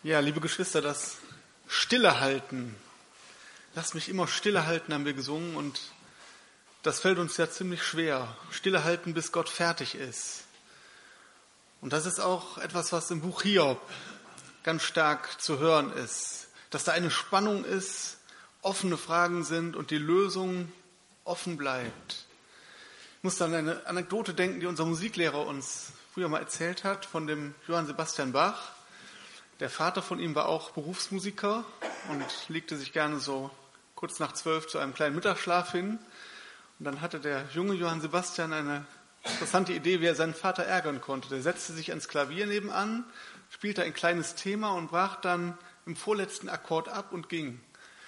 Ja, liebe Geschwister, das Stille halten. Lass mich immer stille halten, haben wir gesungen, und das fällt uns ja ziemlich schwer. Stille halten, bis Gott fertig ist. Und das ist auch etwas, was im Buch Hiob ganz stark zu hören ist. Dass da eine Spannung ist, offene Fragen sind und die Lösung offen bleibt. Ich muss an eine Anekdote denken, die unser Musiklehrer uns früher mal erzählt hat, von dem Johann Sebastian Bach. Der Vater von ihm war auch Berufsmusiker und legte sich gerne so kurz nach 12 zu einem kleinen Mittagsschlaf hin. Und dann hatte der junge Johann Sebastian eine interessante Idee, wie er seinen Vater ärgern konnte. Der setzte sich ans Klavier nebenan, spielte ein kleines Thema und brach dann im vorletzten Akkord ab und ging.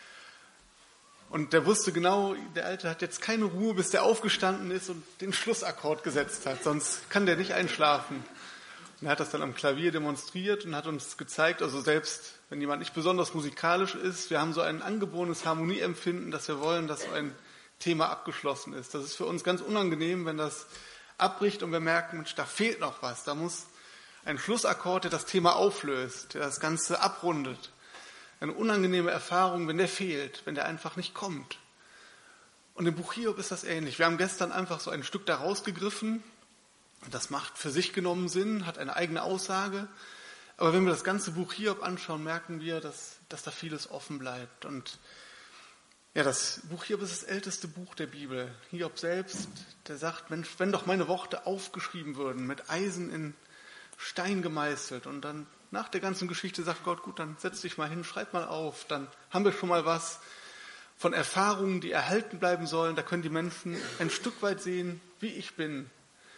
Und der wusste genau, der Alte hat jetzt keine Ruhe, bis der aufgestanden ist und den Schlussakkord gesetzt hat, sonst kann der nicht einschlafen. Und er hat das dann am Klavier demonstriert und hat uns gezeigt, also selbst wenn jemand nicht besonders musikalisch ist, wir haben so ein angeborenes Harmonieempfinden, dass wir wollen, dass so ein Thema abgeschlossen ist. Das ist für uns ganz unangenehm, wenn das abbricht und wir merken, Mensch, da fehlt noch was. Da muss ein Schlussakkord, der das Thema auflöst, der das Ganze abrundet. Eine unangenehme Erfahrung, wenn der fehlt, wenn der einfach nicht kommt. Und im Buch Hiob ist das ähnlich. Wir haben gestern einfach so ein Stück da rausgegriffen. Das macht für sich genommen Sinn, hat eine eigene Aussage. Aber wenn wir das ganze Buch Hiob anschauen, merken wir, dass da vieles offen bleibt. Und ja, das Buch Hiob ist das älteste Buch der Bibel. Hiob selbst, der sagt, Mensch, wenn doch meine Worte aufgeschrieben würden, mit Eisen in Stein gemeißelt. Und dann nach der ganzen Geschichte sagt Gott, gut, dann setz dich mal hin, schreib mal auf. Dann haben wir schon mal was von Erfahrungen, die erhalten bleiben sollen. Da können die Menschen ein Stück weit sehen, wie ich bin.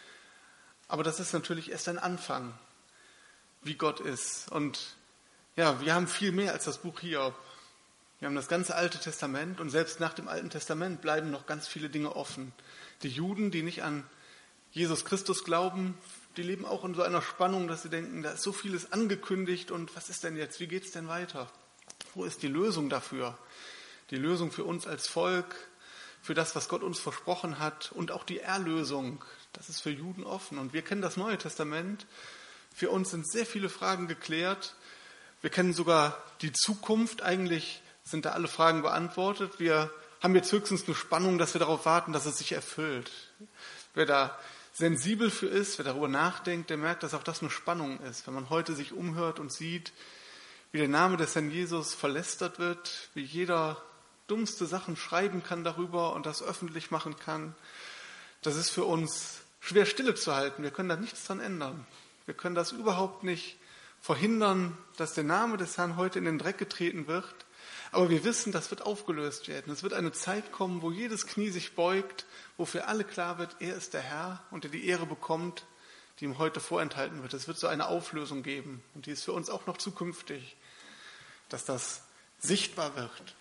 Aber das ist natürlich erst ein Anfang, wie Gott ist. Und ja, wir haben viel mehr als das Buch Hiob. Wir haben das ganze Alte Testament und selbst nach dem Alten Testament bleiben noch ganz viele Dinge offen. Die Juden, die nicht an Jesus Christus glauben, die leben auch in so einer Spannung, dass sie denken, da ist so vieles angekündigt und was ist denn jetzt, wie geht es denn weiter? Wo ist die Lösung dafür? Die Lösung für uns als Volk, für das, was Gott uns versprochen hat und auch die Erlösung. Das ist für Juden offen. Und wir kennen das Neue Testament. Für uns sind sehr viele Fragen geklärt. Wir kennen sogar die Zukunft. Eigentlich sind da alle Fragen beantwortet. Wir haben jetzt höchstens eine Spannung, dass wir darauf warten, dass es sich erfüllt. Wer da sensibel für ist, wer darüber nachdenkt, der merkt, dass auch das eine Spannung ist. Wenn man heute sich umhört und sieht, wie der Name des Herrn Jesus verlästert wird, wie jeder dummste Sachen schreiben kann darüber und das öffentlich machen kann, das ist für uns schwer stille zu halten. Wir können da nichts dran ändern. Wir können das überhaupt nicht verhindern, dass der Name des Herrn heute in den Dreck getreten wird. Aber wir wissen, das wird aufgelöst werden. Es wird eine Zeit kommen, wo jedes Knie sich beugt, wo für alle klar wird, er ist der Herr und der die Ehre bekommt, die ihm heute vorenthalten wird. Es wird so eine Auflösung geben und die ist für uns auch noch zukünftig, dass das sichtbar wird.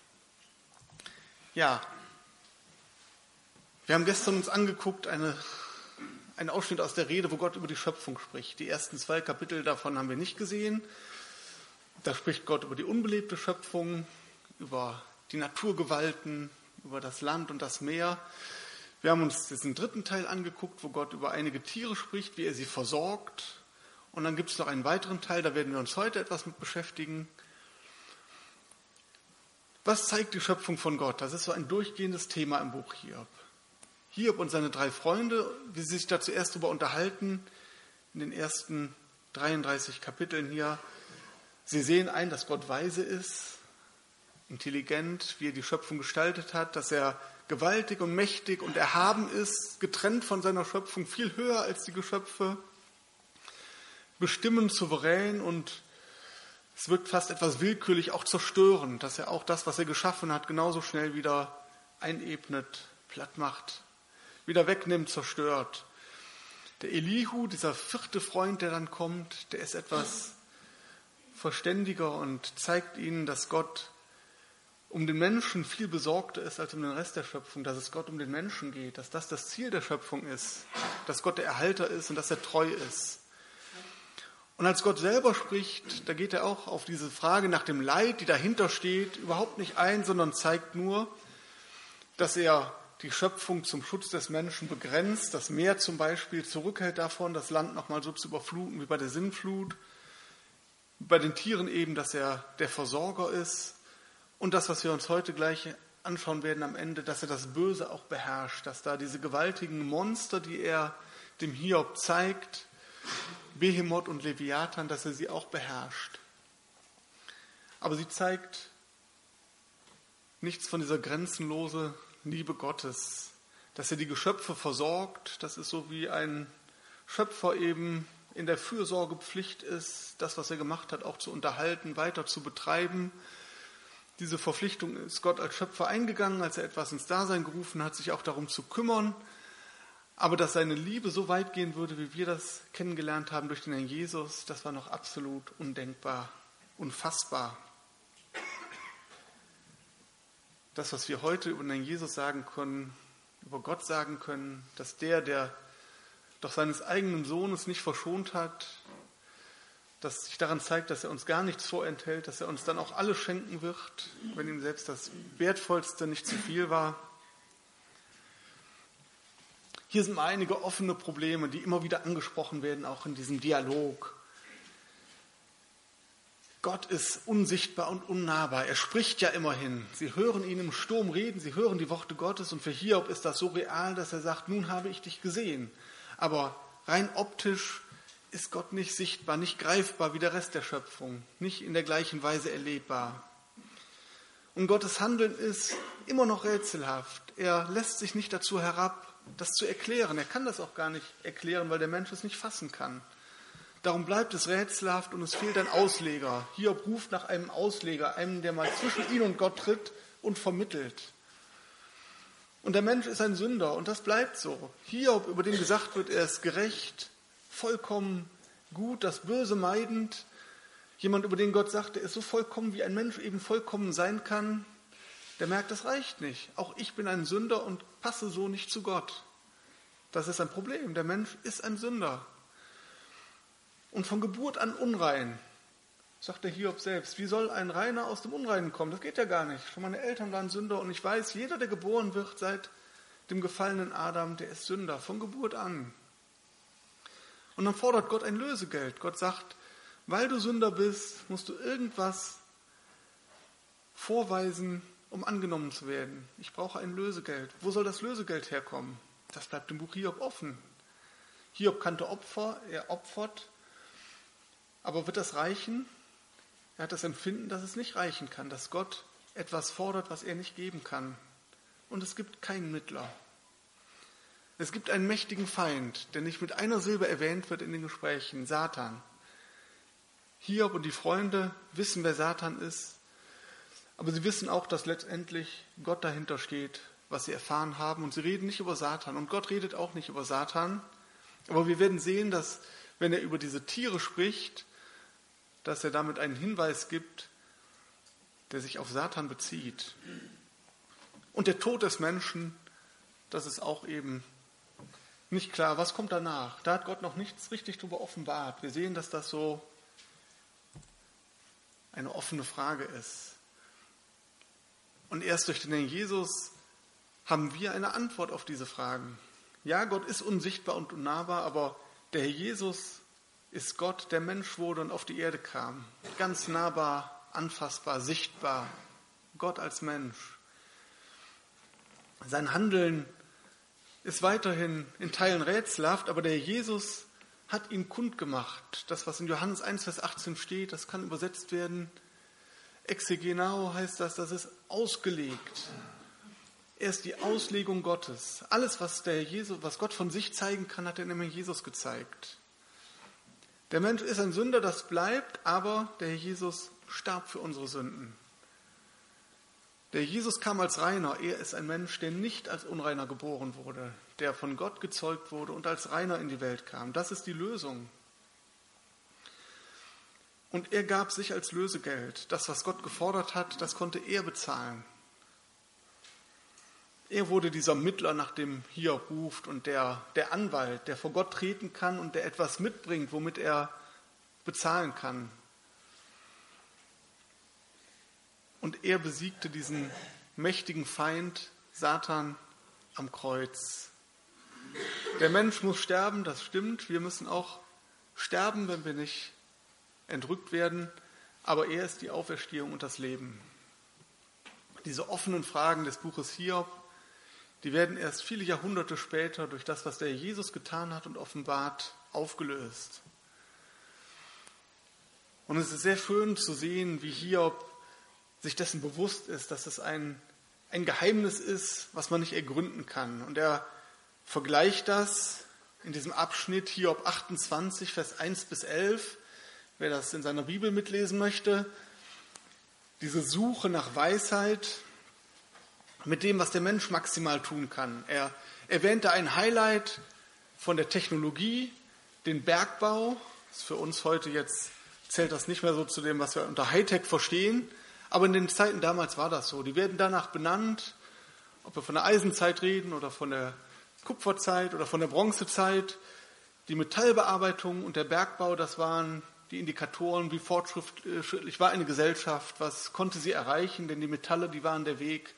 Ja, wir haben gestern uns angeguckt, einen Ausschnitt aus der Rede, wo Gott über die Schöpfung spricht. Die ersten 2 Kapitel davon haben wir nicht gesehen. Da spricht Gott über die unbelebte Schöpfung, über die Naturgewalten, über das Land und das Meer. Wir haben uns diesen 3. Teil angeguckt, wo Gott über einige Tiere spricht, wie er sie versorgt. Und dann gibt es noch einen weiteren Teil, da werden wir uns heute etwas mit beschäftigen. Was zeigt die Schöpfung von Gott? Das ist so ein durchgehendes Thema im Buch Hiob. Hiob und seine 3 Freunde, wie sie sich da zuerst darüber unterhalten, in den ersten 33 Kapiteln hier. Sie sehen ein, dass Gott weise ist, intelligent, wie er die Schöpfung gestaltet hat, dass er gewaltig und mächtig und erhaben ist, getrennt von seiner Schöpfung, viel höher als die Geschöpfe, bestimmend, souverän und es wirkt fast etwas willkürlich, auch zerstörend, dass er auch das, was er geschaffen hat, genauso schnell wieder einebnet, platt macht, wieder wegnimmt, zerstört. Der Elihu, dieser 4. Freund, der dann kommt, der ist etwas verständiger und zeigt ihnen, dass Gott um den Menschen viel besorgter ist als um den Rest der Schöpfung, dass es Gott um den Menschen geht, dass das das Ziel der Schöpfung ist, dass Gott der Erhalter ist und dass er treu ist. Und als Gott selber spricht, da geht er auch auf diese Frage nach dem Leid, die dahinter steht, überhaupt nicht ein, sondern zeigt nur, dass er die Schöpfung zum Schutz des Menschen begrenzt, das Meer zum Beispiel zurückhält davon, das Land nochmal so zu überfluten wie bei der Sintflut. Bei den Tieren eben, dass er der Versorger ist. Und das, was wir uns heute gleich anschauen werden am Ende, dass er das Böse auch beherrscht. Dass da diese gewaltigen Monster, die er dem Hiob zeigt, Behemoth und Leviathan, dass er sie auch beherrscht. Aber sie zeigt nichts von dieser grenzenlosen Liebe Gottes, dass er die Geschöpfe versorgt. Das ist so wie ein Schöpfer eben in der Fürsorgepflicht ist, das, was er gemacht hat, auch zu unterhalten, weiter zu betreiben. Diese Verpflichtung ist Gott als Schöpfer eingegangen, als er etwas ins Dasein gerufen hat, sich auch darum zu kümmern. Aber dass seine Liebe so weit gehen würde, wie wir das kennengelernt haben durch den Herrn Jesus, das war noch absolut undenkbar, unfassbar. Das, was wir heute über den Herrn Jesus sagen können, über Gott sagen können, dass der doch seines eigenen Sohnes nicht verschont hat, dass sich daran zeigt, dass er uns gar nichts vorenthält, dass er uns dann auch alles schenken wird, wenn ihm selbst das Wertvollste nicht zu viel war. Hier sind mal einige offene Probleme, die immer wieder angesprochen werden, auch in diesem Dialog. Gott ist unsichtbar und unnahbar. Er spricht ja immerhin. Sie hören ihn im Sturm reden, sie hören die Worte Gottes und für Hiob ist das so real, dass er sagt, nun habe ich dich gesehen. Aber rein optisch ist Gott nicht sichtbar, nicht greifbar wie der Rest der Schöpfung, nicht in der gleichen Weise erlebbar. Und Gottes Handeln ist immer noch rätselhaft. Er lässt sich nicht dazu herab, das zu erklären. Er kann das auch gar nicht erklären, weil der Mensch es nicht fassen kann. Darum bleibt es rätselhaft und es fehlt ein Ausleger. Hiob ruft nach einem Ausleger, einem, der mal zwischen ihn und Gott tritt und vermittelt. Und der Mensch ist ein Sünder und das bleibt so. Hiob, über den gesagt wird, er ist gerecht, vollkommen gut, das Böse meidend. Jemand, über den Gott sagt, er ist so vollkommen, wie ein Mensch eben vollkommen sein kann, der merkt, das reicht nicht. Auch ich bin ein Sünder und passe so nicht zu Gott. Das ist ein Problem. Der Mensch ist ein Sünder. Und von Geburt an unrein, sagt der Hiob selbst. Wie soll ein Reiner aus dem Unreinen kommen? Das geht ja gar nicht. Schon meine Eltern waren Sünder und ich weiß, jeder, der geboren wird seit dem gefallenen Adam, der ist Sünder, von Geburt an. Und dann fordert Gott ein Lösegeld. Gott sagt, weil du Sünder bist, musst du irgendwas vorweisen, um angenommen zu werden. Ich brauche ein Lösegeld. Wo soll das Lösegeld herkommen? Das bleibt im Buch Hiob offen. Hiob kannte Opfer, er opfert. Aber wird das reichen? Er hat das Empfinden, dass es nicht reichen kann, dass Gott etwas fordert, was er nicht geben kann. Und es gibt keinen Mittler. Es gibt einen mächtigen Feind, der nicht mit einer Silbe erwähnt wird in den Gesprächen, Satan. Hiob und die Freunde wissen, wer Satan ist, aber sie wissen auch, dass letztendlich Gott dahinter steht, was sie erfahren haben. Und sie reden nicht über Satan. Und Gott redet auch nicht über Satan. Aber wir werden sehen, dass, wenn er über diese Tiere spricht, dass er damit einen Hinweis gibt, der sich auf Satan bezieht. Und der Tod des Menschen, das ist auch eben nicht klar. Was kommt danach? Da hat Gott noch nichts richtig darüber offenbart. Wir sehen, dass das so eine offene Frage ist. Und erst durch den Herrn Jesus haben wir eine Antwort auf diese Fragen. Ja, Gott ist unsichtbar und unnahbar, aber der Herr Jesus ist Gott, der Mensch wurde und auf die Erde kam. Ganz nahbar, anfassbar, sichtbar. Gott als Mensch. Sein Handeln ist weiterhin in Teilen rätselhaft, aber der Herr Jesus hat ihn kundgemacht. Das, was in Johannes 1, Vers 18 steht, das kann übersetzt werden. Exegenao heißt das ist ausgelegt. Er ist die Auslegung Gottes. Alles, was Gott von sich zeigen kann, hat er dem Herrn Jesus gezeigt. Der Mensch ist ein Sünder, das bleibt, aber der Herr Jesus starb für unsere Sünden. Der Jesus kam als Reiner. Er ist ein Mensch, der nicht als Unreiner geboren wurde, der von Gott gezeugt wurde und als Reiner in die Welt kam. Das ist die Lösung. Und er gab sich als Lösegeld. Das, was Gott gefordert hat, das konnte er bezahlen. Er wurde dieser Mittler, nach dem Hiob ruft, und der Anwalt, der vor Gott treten kann und der etwas mitbringt, womit er bezahlen kann. Und er besiegte diesen mächtigen Feind, Satan, am Kreuz. Der Mensch muss sterben, das stimmt. Wir müssen auch sterben, wenn wir nicht entrückt werden, aber er ist die Auferstehung und das Leben. Diese offenen Fragen des Buches Hiob, die werden erst viele Jahrhunderte später durch das, was der Jesus getan hat und offenbart, aufgelöst. Und es ist sehr schön zu sehen, wie Hiob sich dessen bewusst ist, dass es ein Geheimnis ist, was man nicht ergründen kann. Und er vergleicht das in diesem Abschnitt Hiob 28, Vers 1 bis 11, wer das in seiner Bibel mitlesen möchte, diese Suche nach Weisheit mit dem, was der Mensch maximal tun kann. Er erwähnte ein Highlight von der Technologie, den Bergbau. Das ist für uns heute jetzt, zählt das nicht mehr so zu dem, was wir unter Hightech verstehen. Aber in den Zeiten damals war das so. Die werden danach benannt, ob wir von der Eisenzeit reden oder von der Kupferzeit oder von der Bronzezeit. Die Metallbearbeitung und der Bergbau, das waren die Indikatoren, wie fortschrittlich war eine Gesellschaft, was konnte sie erreichen, denn die Metalle, die waren der Weg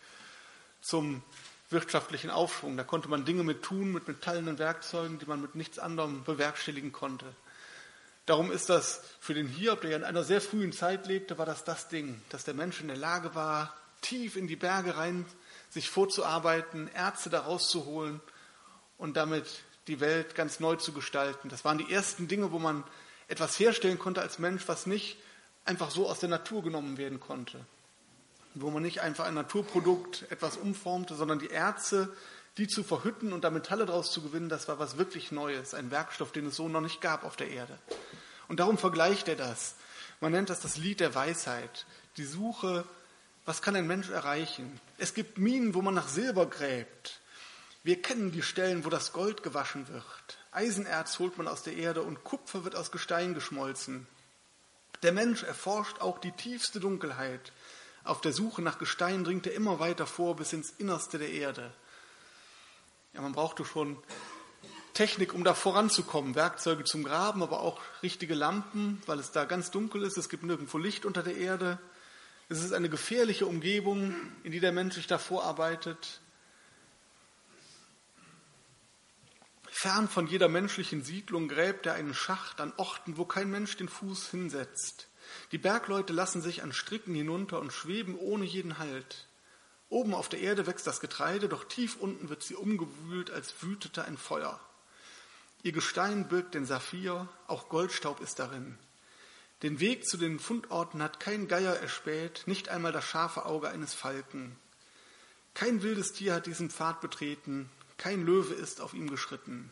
zum wirtschaftlichen Aufschwung. Da konnte man Dinge mit tun, mit metallenen Werkzeugen, die man mit nichts anderem bewerkstelligen konnte. Darum ist das für den Hiob, der ja in einer sehr frühen Zeit lebte, war das Ding, dass der Mensch in der Lage war, tief in die Berge rein sich vorzuarbeiten, Erze daraus zu holen und damit die Welt ganz neu zu gestalten. Das waren die ersten Dinge, wo man etwas herstellen konnte als Mensch, was nicht einfach so aus der Natur genommen werden konnte. Wo man nicht einfach ein Naturprodukt etwas umformte, sondern die Erze, die zu verhütten und da Metalle daraus zu gewinnen, das war was wirklich Neues, ein Werkstoff, den es so noch nicht gab auf der Erde. Und darum vergleicht er das. Man nennt das Lied der Weisheit, die Suche, was kann ein Mensch erreichen? Es gibt Minen, wo man nach Silber gräbt. Wir kennen die Stellen, wo das Gold gewaschen wird. Eisenerz holt man aus der Erde und Kupfer wird aus Gestein geschmolzen. Der Mensch erforscht auch die tiefste Dunkelheit. Auf der Suche nach Gestein dringt er immer weiter vor bis ins Innerste der Erde. Ja, man brauchte schon Technik, um da voranzukommen. Werkzeuge zum Graben, aber auch richtige Lampen, weil es da ganz dunkel ist. Es gibt nirgendwo Licht unter der Erde. Es ist eine gefährliche Umgebung, in die der Mensch sich da vorarbeitet. Fern von jeder menschlichen Siedlung gräbt er einen Schacht an Orten, wo kein Mensch den Fuß hinsetzt. Die Bergleute lassen sich an Stricken hinunter und schweben ohne jeden Halt. Oben auf der Erde wächst das Getreide, doch tief unten wird sie umgewühlt, als wütete ein Feuer. Ihr Gestein birgt den Saphir, auch Goldstaub ist darin. Den Weg zu den Fundorten hat kein Geier erspäht, nicht einmal das scharfe Auge eines Falken. Kein wildes Tier hat diesen Pfad betreten, kein Löwe ist auf ihm geschritten.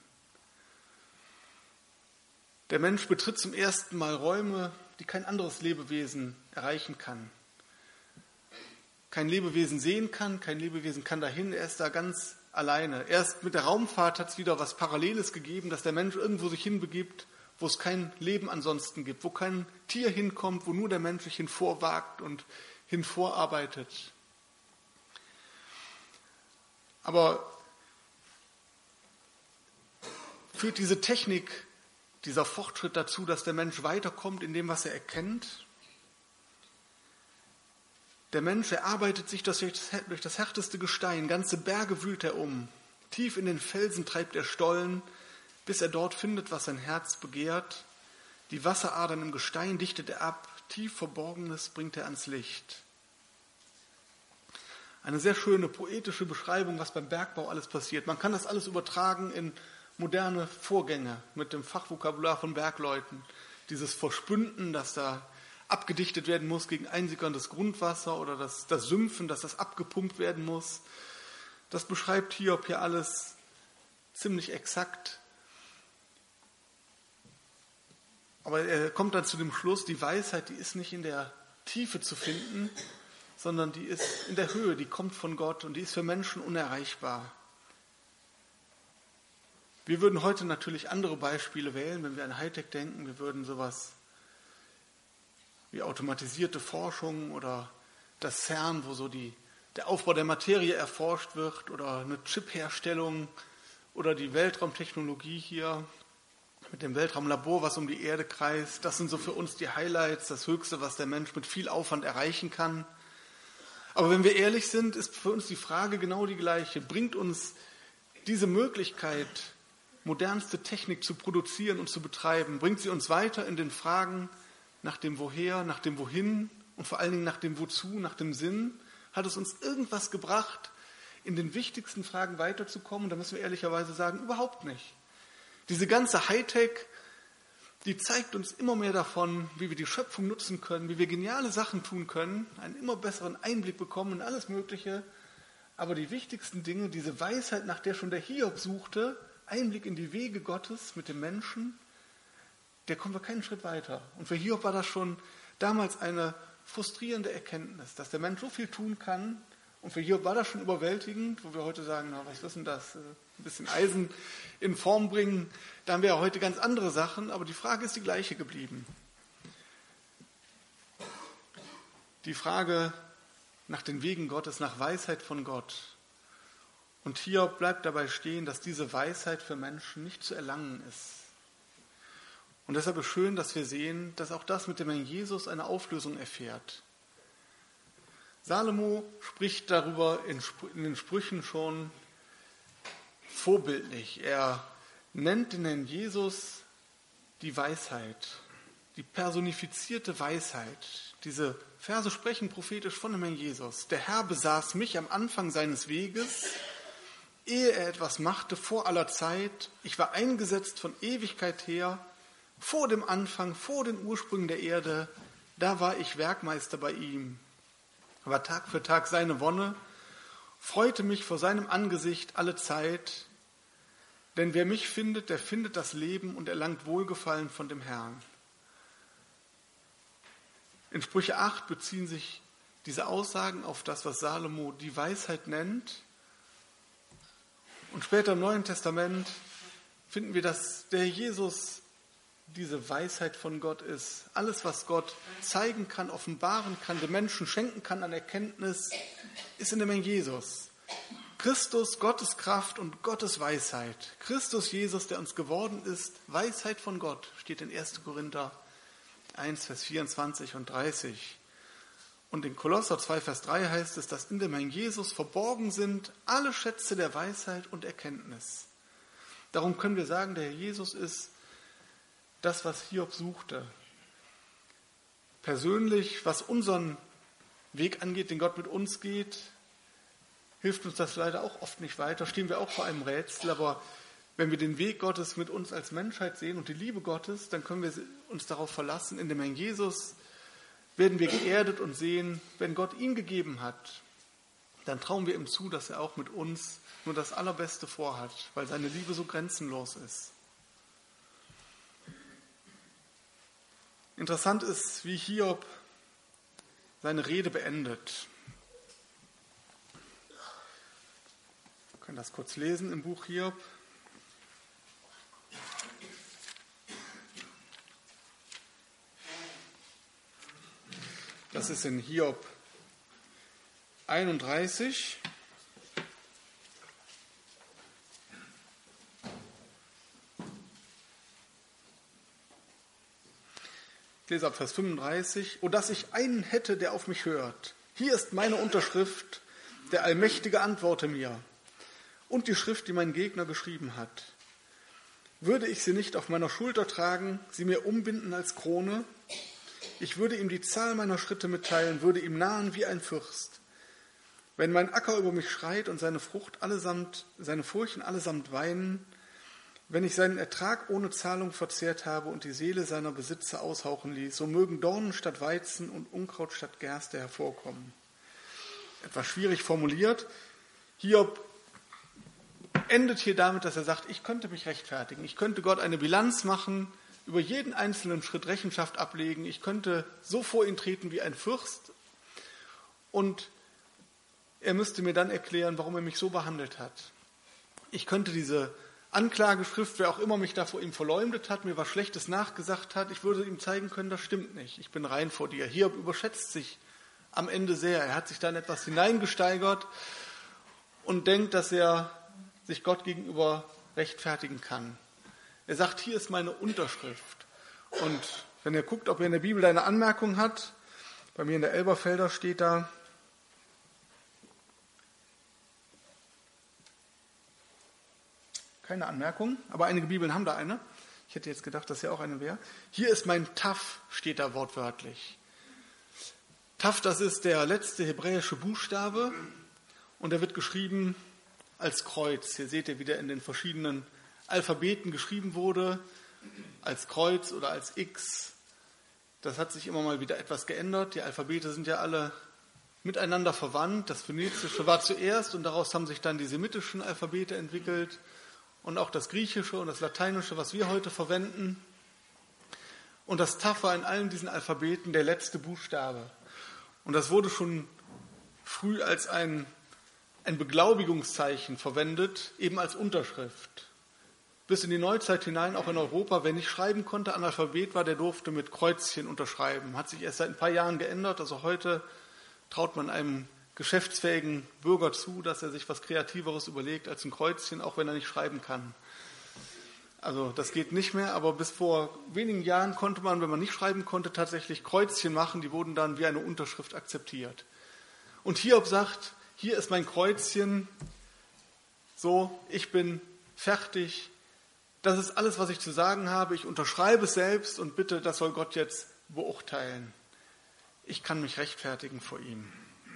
Der Mensch betritt zum ersten Mal Räume, die kein anderes Lebewesen erreichen kann. Kein Lebewesen sehen kann, kein Lebewesen kann dahin, er ist da ganz alleine. Erst mit der Raumfahrt hat es wieder was Paralleles gegeben, dass der Mensch irgendwo sich hinbegibt, wo es kein Leben ansonsten gibt, wo kein Tier hinkommt, wo nur der Mensch sich hinvorwagt und hinvorarbeitet. Aber führt diese Technik, dieser Fortschritt dazu, dass der Mensch weiterkommt in dem, was er erkennt? Der Mensch erarbeitet sich durch das härteste Gestein, ganze Berge wühlt er um, tief in den Felsen treibt er Stollen, bis er dort findet, was sein Herz begehrt. Die Wasseradern im Gestein dichtet er ab, tief Verborgenes bringt er ans Licht. Eine sehr schöne poetische Beschreibung, was beim Bergbau alles passiert. Man kann das alles übertragen in moderne Vorgänge mit dem Fachvokabular von Bergleuten. Dieses Verspünden, das da abgedichtet werden muss gegen einsickerndes Grundwasser oder das Sümpfen, dass das abgepumpt werden muss. Das beschreibt Hiob hier alles ziemlich exakt. Aber er kommt dann zu dem Schluss, die Weisheit, die ist nicht in der Tiefe zu finden, sondern die ist in der Höhe, die kommt von Gott und die ist für Menschen unerreichbar. Wir würden heute natürlich andere Beispiele wählen, wenn wir an Hightech denken. Wir würden sowas wie automatisierte Forschung oder das CERN, wo so der Aufbau der Materie erforscht wird, oder eine Chipherstellung oder die Weltraumtechnologie hier mit dem Weltraumlabor, was um die Erde kreist. Das sind so für uns die Highlights, das Höchste, was der Mensch mit viel Aufwand erreichen kann. Aber wenn wir ehrlich sind, ist für uns die Frage genau die gleiche. Bringt uns diese Möglichkeit, modernste Technik zu produzieren und zu betreiben, bringt sie uns weiter in den Fragen nach dem Woher, nach dem Wohin und vor allen Dingen nach dem Wozu, nach dem Sinn? Hat es uns irgendwas gebracht, in den wichtigsten Fragen weiterzukommen? Da müssen wir ehrlicherweise sagen, überhaupt nicht. Diese ganze Hightech, die zeigt uns immer mehr davon, wie wir die Schöpfung nutzen können, wie wir geniale Sachen tun können, einen immer besseren Einblick bekommen in alles Mögliche. Aber die wichtigsten Dinge, diese Weisheit, nach der schon der Hiob suchte, Einblick in die Wege Gottes mit dem Menschen, der kommen wir keinen Schritt weiter. Und für Hiob war das schon damals eine frustrierende Erkenntnis, dass der Mensch so viel tun kann. Und für Hiob war das schon überwältigend, wo wir heute sagen, na, was ist denn das? Ein bisschen Eisen in Form bringen. Da haben wir ja heute ganz andere Sachen, aber die Frage ist die gleiche geblieben. Die Frage nach den Wegen Gottes, nach Weisheit von Gott. Und Hiob bleibt dabei stehen, dass diese Weisheit für Menschen nicht zu erlangen ist. Und deshalb ist schön, dass wir sehen, dass auch das mit dem Herrn Jesus eine Auflösung erfährt. Salomo spricht darüber in den Sprüchen schon vorbildlich. Er nennt den Herrn Jesus die Weisheit, die personifizierte Weisheit. Diese Verse sprechen prophetisch von dem Herrn Jesus. Der Herr besaß mich am Anfang seines Weges, ehe er etwas machte, vor aller Zeit. Ich war eingesetzt von Ewigkeit her, vor dem Anfang, vor den Ursprüngen der Erde. Da war ich Werkmeister bei ihm. War Tag für Tag seine Wonne, freute mich vor seinem Angesicht alle Zeit. Denn wer mich findet, der findet das Leben und erlangt Wohlgefallen von dem Herrn. In Sprüche 8 beziehen sich diese Aussagen auf das, was Salomo die Weisheit nennt. Und später im Neuen Testament finden wir, dass der Jesus diese Weisheit von Gott ist. Alles, was Gott zeigen kann, offenbaren kann, den Menschen schenken kann an Erkenntnis, ist in dem Herrn Jesus. Christus, Gottes Kraft und Gottes Weisheit. Christus Jesus, der uns geworden ist, Weisheit von Gott, steht in 1. Korinther 1, Vers 24 und 30. Und in Kolosser 2, Vers 3 heißt es, dass in dem Herrn Jesus verborgen sind alle Schätze der Weisheit und Erkenntnis. Darum können wir sagen, der Herr Jesus ist das, was Hiob suchte. Persönlich, was unseren Weg angeht, den Gott mit uns geht, hilft uns das leider auch oft nicht weiter. Stehen wir auch vor einem Rätsel, aber wenn wir den Weg Gottes mit uns als Menschheit sehen und die Liebe Gottes, dann können wir uns darauf verlassen. In dem Herrn Jesus werden wir geerdet und sehen, wenn Gott ihn gegeben hat, dann trauen wir ihm zu, dass er auch mit uns nur das Allerbeste vorhat, weil seine Liebe so grenzenlos ist. Interessant ist, wie Hiob seine Rede beendet. Wir können das kurz lesen im Buch Hiob. Das ist in Hiob 31. Ich lese ab Vers 35. O, dass ich einen hätte, der auf mich hört. Hier ist meine Unterschrift, der Allmächtige antworte mir. Und die Schrift, die mein Gegner geschrieben hat. Würde ich sie nicht auf meiner Schulter tragen, sie mir umbinden als Krone? Ich würde ihm die Zahl meiner Schritte mitteilen, würde ihm nahen wie ein Fürst. Wenn mein Acker über mich schreit und seine Furchen allesamt weinen, wenn ich seinen Ertrag ohne Zahlung verzehrt habe und die Seele seiner Besitzer aushauchen ließ, so mögen Dornen statt Weizen und Unkraut statt Gerste hervorkommen. Etwas schwierig formuliert. Hiob endet hier damit, dass er sagt, ich könnte mich rechtfertigen. Ich könnte Gott eine Bilanz machen, über jeden einzelnen Schritt Rechenschaft ablegen. Ich könnte so vor ihn treten wie ein Fürst. Und er müsste mir dann erklären, warum er mich so behandelt hat. Ich könnte diese Anklageschrift, wer auch immer mich da vor ihm verleumdet hat, mir was Schlechtes nachgesagt hat, ich würde ihm zeigen können, das stimmt nicht. Ich bin rein vor dir. Hiob überschätzt sich am Ende sehr. Er hat sich da in etwas hineingesteigert und denkt, dass er sich Gott gegenüber rechtfertigen kann. Er sagt, hier ist meine Unterschrift. Und wenn ihr guckt, ob ihr in der Bibel eine Anmerkung hat, bei mir in der Elberfelder steht da, keine Anmerkung, aber einige Bibeln haben da eine. Ich hätte jetzt gedacht, dass ja auch eine wäre. Hier ist mein Taf, steht da wortwörtlich. Taf, das ist der letzte hebräische Buchstabe und er wird geschrieben als Kreuz. Hier seht ihr, wie der in den verschiedenen Alphabeten geschrieben wurde, als Kreuz oder als X. Das hat sich immer mal wieder etwas geändert. Die Alphabete sind ja alle miteinander verwandt. Das Phönizische war zuerst und daraus haben sich dann die semitischen Alphabete entwickelt und auch das Griechische und das Lateinische, was wir heute verwenden. Und das Taf war in allen diesen Alphabeten der letzte Buchstabe. Und das wurde schon früh als ein Beglaubigungszeichen verwendet, eben als Unterschrift. Bis in die Neuzeit hinein, auch in Europa, wer nicht schreiben konnte, Analphabet war, der durfte mit Kreuzchen unterschreiben. Hat sich erst seit ein paar Jahren geändert. Also heute traut man einem geschäftsfähigen Bürger zu, dass er sich was Kreativeres überlegt als ein Kreuzchen, auch wenn er nicht schreiben kann. Also das geht nicht mehr, aber bis vor wenigen Jahren konnte man, wenn man nicht schreiben konnte, tatsächlich Kreuzchen machen. Die wurden dann wie eine Unterschrift akzeptiert. Und Hiob sagt, hier ist mein Kreuzchen, so, ich bin fertig. Das ist alles, was ich zu sagen habe. Ich unterschreibe es selbst und bitte, das soll Gott jetzt beurteilen. Ich kann mich rechtfertigen vor ihm.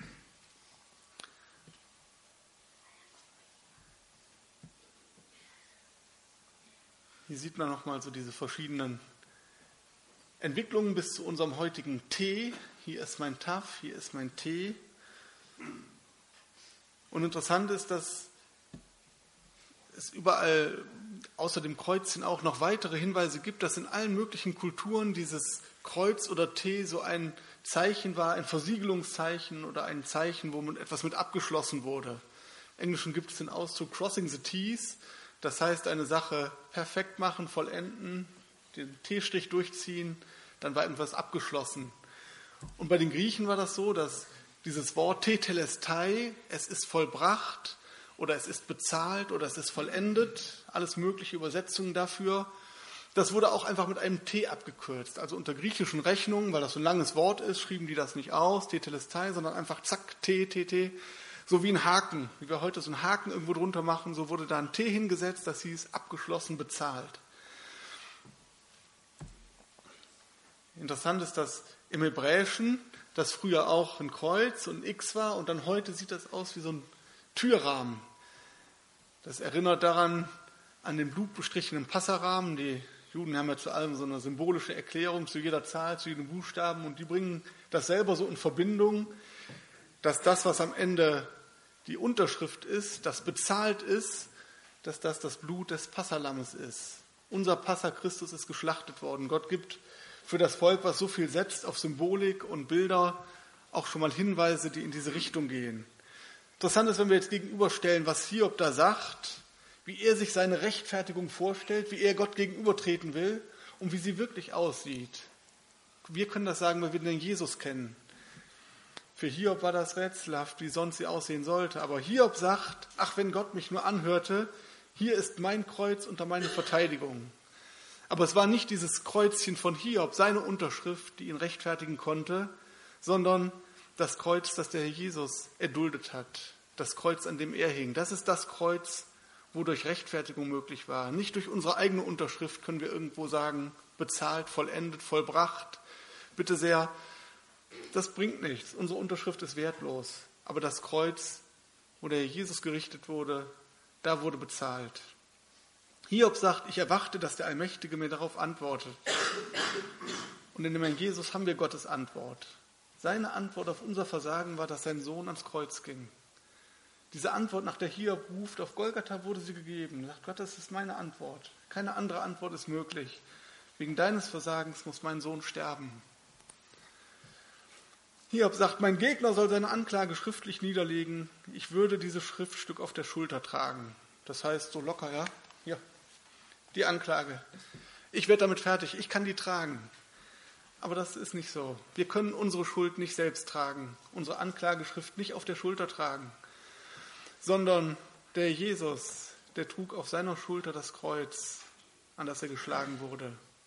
Hier sieht man nochmal so diese verschiedenen Entwicklungen bis zu unserem heutigen T. Hier ist mein Taf, hier ist mein T. Und interessant ist, dass es überall außer dem Kreuzchen auch noch weitere Hinweise gibt, dass in allen möglichen Kulturen dieses Kreuz oder T so ein Zeichen war, ein Versiegelungszeichen oder ein Zeichen, wo etwas mit abgeschlossen wurde. Im Englischen gibt es den Ausdruck crossing the T's, das heißt eine Sache perfekt machen, vollenden, den T-Strich durchziehen, dann war etwas abgeschlossen. Und bei den Griechen war das so, dass dieses Wort tetelestai, es ist vollbracht oder es ist bezahlt oder es ist vollendet, alles mögliche Übersetzungen dafür, das wurde auch einfach mit einem T abgekürzt. Also unter griechischen Rechnungen, weil das so ein langes Wort ist, schrieben die das nicht aus, tetelestai, sondern einfach zack, T, T, T, so wie ein Haken. Wie wir heute so einen Haken irgendwo drunter machen, so wurde da ein T hingesetzt, das hieß abgeschlossen, bezahlt. Interessant ist, dass im Hebräischen das früher auch ein Kreuz und ein X war und dann heute sieht das aus wie so ein Türrahmen. Das erinnert daran an den blutbestrichenen Passarahmen. Die Juden haben ja zu allem so eine symbolische Erklärung, zu jeder Zahl, zu jedem Buchstaben und die bringen das selber so in Verbindung, dass das, was am Ende die Unterschrift ist, das bezahlt ist, dass das Blut des Passalammes ist. Unser Passa Christus ist geschlachtet worden. Gott gibt für das Volk, was so viel setzt auf Symbolik und Bilder, auch schon mal Hinweise, die in diese Richtung gehen. Interessant ist, wenn wir jetzt gegenüberstellen, was Hiob da sagt, wie er sich seine Rechtfertigung vorstellt, wie er Gott gegenübertreten will und wie sie wirklich aussieht. Wir können das sagen, weil wir den Jesus kennen. Für Hiob war das rätselhaft, wie sonst sie aussehen sollte. Aber Hiob sagt, ach, wenn Gott mich nur anhörte, hier ist mein Kreuz unter meine Verteidigung. Aber es war nicht dieses Kreuzchen von Hiob, seine Unterschrift, die ihn rechtfertigen konnte, sondern das Kreuz, das der Herr Jesus erduldet hat. Das Kreuz, an dem er hing. Das ist das Kreuz, wodurch Rechtfertigung möglich war. Nicht durch unsere eigene Unterschrift können wir irgendwo sagen, bezahlt, vollendet, vollbracht. Bitte sehr, das bringt nichts. Unsere Unterschrift ist wertlos. Aber das Kreuz, wo der Herr Jesus gerichtet wurde, da wurde bezahlt. Hiob sagt, ich erwarte, dass der Allmächtige mir darauf antwortet. Und in dem Herrn Jesus haben wir Gottes Antwort. Seine Antwort auf unser Versagen war, dass sein Sohn ans Kreuz ging. Diese Antwort, nach der Hiob ruft, auf Golgatha wurde sie gegeben. Er sagt, Gott, das ist meine Antwort. Keine andere Antwort ist möglich. Wegen deines Versagens muss mein Sohn sterben. Hiob sagt, mein Gegner soll seine Anklage schriftlich niederlegen. Ich würde dieses Schriftstück auf der Schulter tragen. Das heißt, so locker, ja? Hier, die Anklage. Ich werde damit fertig, ich kann die tragen. Aber das ist nicht so. Wir können unsere Schuld nicht selbst tragen, unsere Anklageschrift nicht auf der Schulter tragen, sondern der Jesus, der trug auf seiner Schulter das Kreuz, an das er geschlagen wurde.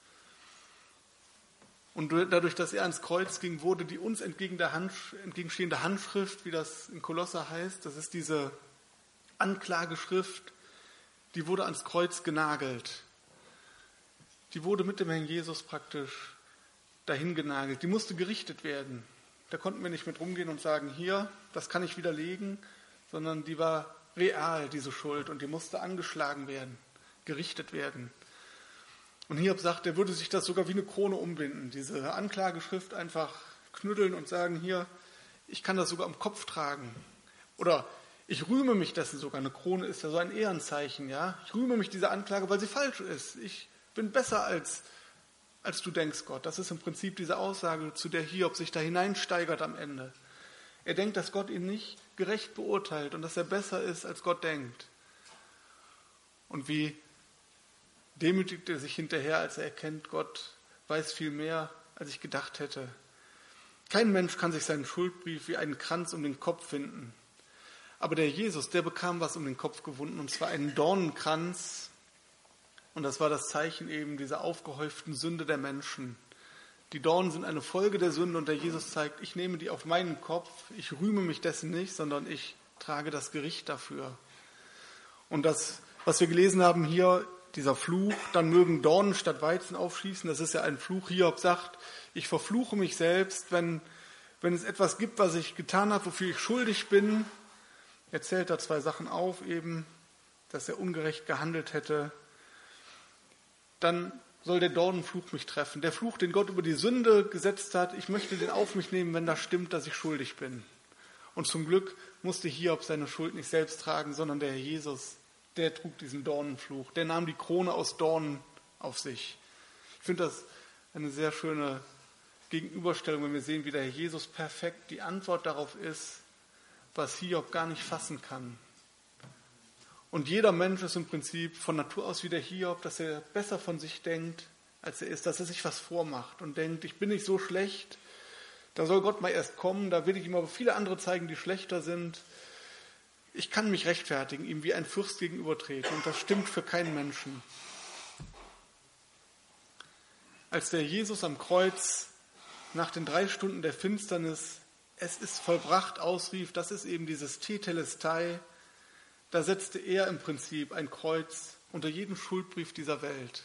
Und dadurch, dass er ans Kreuz ging, wurde die uns entgegenstehende Handschrift, wie das in Kolosser heißt, das ist diese Anklageschrift, die wurde ans Kreuz genagelt. die wurde mit dem Herrn Jesus praktisch dahin genagelt. Die musste gerichtet werden. Da konnten wir nicht mit rumgehen und sagen, hier, das kann ich widerlegen, sondern die war real, diese Schuld, und die musste angeschlagen werden, gerichtet werden. Und Hiob sagt, er würde sich das sogar wie eine Krone umbinden, diese Anklageschrift einfach knütteln und sagen, hier, ich kann das sogar am Kopf tragen. Oder ich rühme mich dessen sogar. Eine Krone ist ja so ein Ehrenzeichen, ja. Ich rühme mich dieser Anklage, weil sie falsch ist. Ich bin besser als du denkst, Gott. Das ist im Prinzip diese Aussage, zu der Hiob sich da hineinsteigert am Ende. Er denkt, dass Gott ihn nicht gerecht beurteilt und dass er besser ist, als Gott denkt. Und wie demütigt er sich hinterher, als er erkennt, Gott weiß viel mehr, als ich gedacht hätte. Kein Mensch kann sich seinen Schuldbrief wie einen Kranz um den Kopf finden. Aber der Jesus, der bekam was um den Kopf gewunden, und zwar einen Dornenkranz. Und das war das Zeichen eben dieser aufgehäuften Sünde der Menschen. Die Dornen sind eine Folge der Sünde, und der Jesus zeigt, ich nehme die auf meinen Kopf, ich rühme mich dessen nicht, sondern ich trage das Gericht dafür. Und das, was wir gelesen haben hier, dieser Fluch, dann mögen Dornen statt Weizen aufschießen, das ist ja ein Fluch. Hiob sagt, ich verfluche mich selbst, wenn es etwas gibt, was ich getan habe, wofür ich schuldig bin. Er zählt da 2 Sachen auf, eben, dass er ungerecht gehandelt hätte. Dann soll der Dornenfluch mich treffen. Der Fluch, den Gott über die Sünde gesetzt hat, ich möchte den auf mich nehmen, wenn das stimmt, dass ich schuldig bin. Und zum Glück musste Hiob seine Schuld nicht selbst tragen, sondern der Herr Jesus, der trug diesen Dornenfluch. Der nahm die Krone aus Dornen auf sich. Ich finde das eine sehr schöne Gegenüberstellung, wenn wir sehen, wie der Herr Jesus perfekt die Antwort darauf ist, was Hiob gar nicht fassen kann. Und jeder Mensch ist im Prinzip von Natur aus wie der Hiob, dass er besser von sich denkt, als er ist, dass er sich was vormacht und denkt, ich bin nicht so schlecht, da soll Gott mal erst kommen, da will ich ihm aber viele andere zeigen, die schlechter sind. Ich kann mich rechtfertigen, ihm wie ein Fürst gegenübertreten, und das stimmt für keinen Menschen. Als der Jesus am Kreuz nach den 3 Stunden der Finsternis, es ist vollbracht, ausrief, das ist eben dieses Tetelestai, da setzte er im Prinzip ein Kreuz unter jeden Schuldbrief dieser Welt.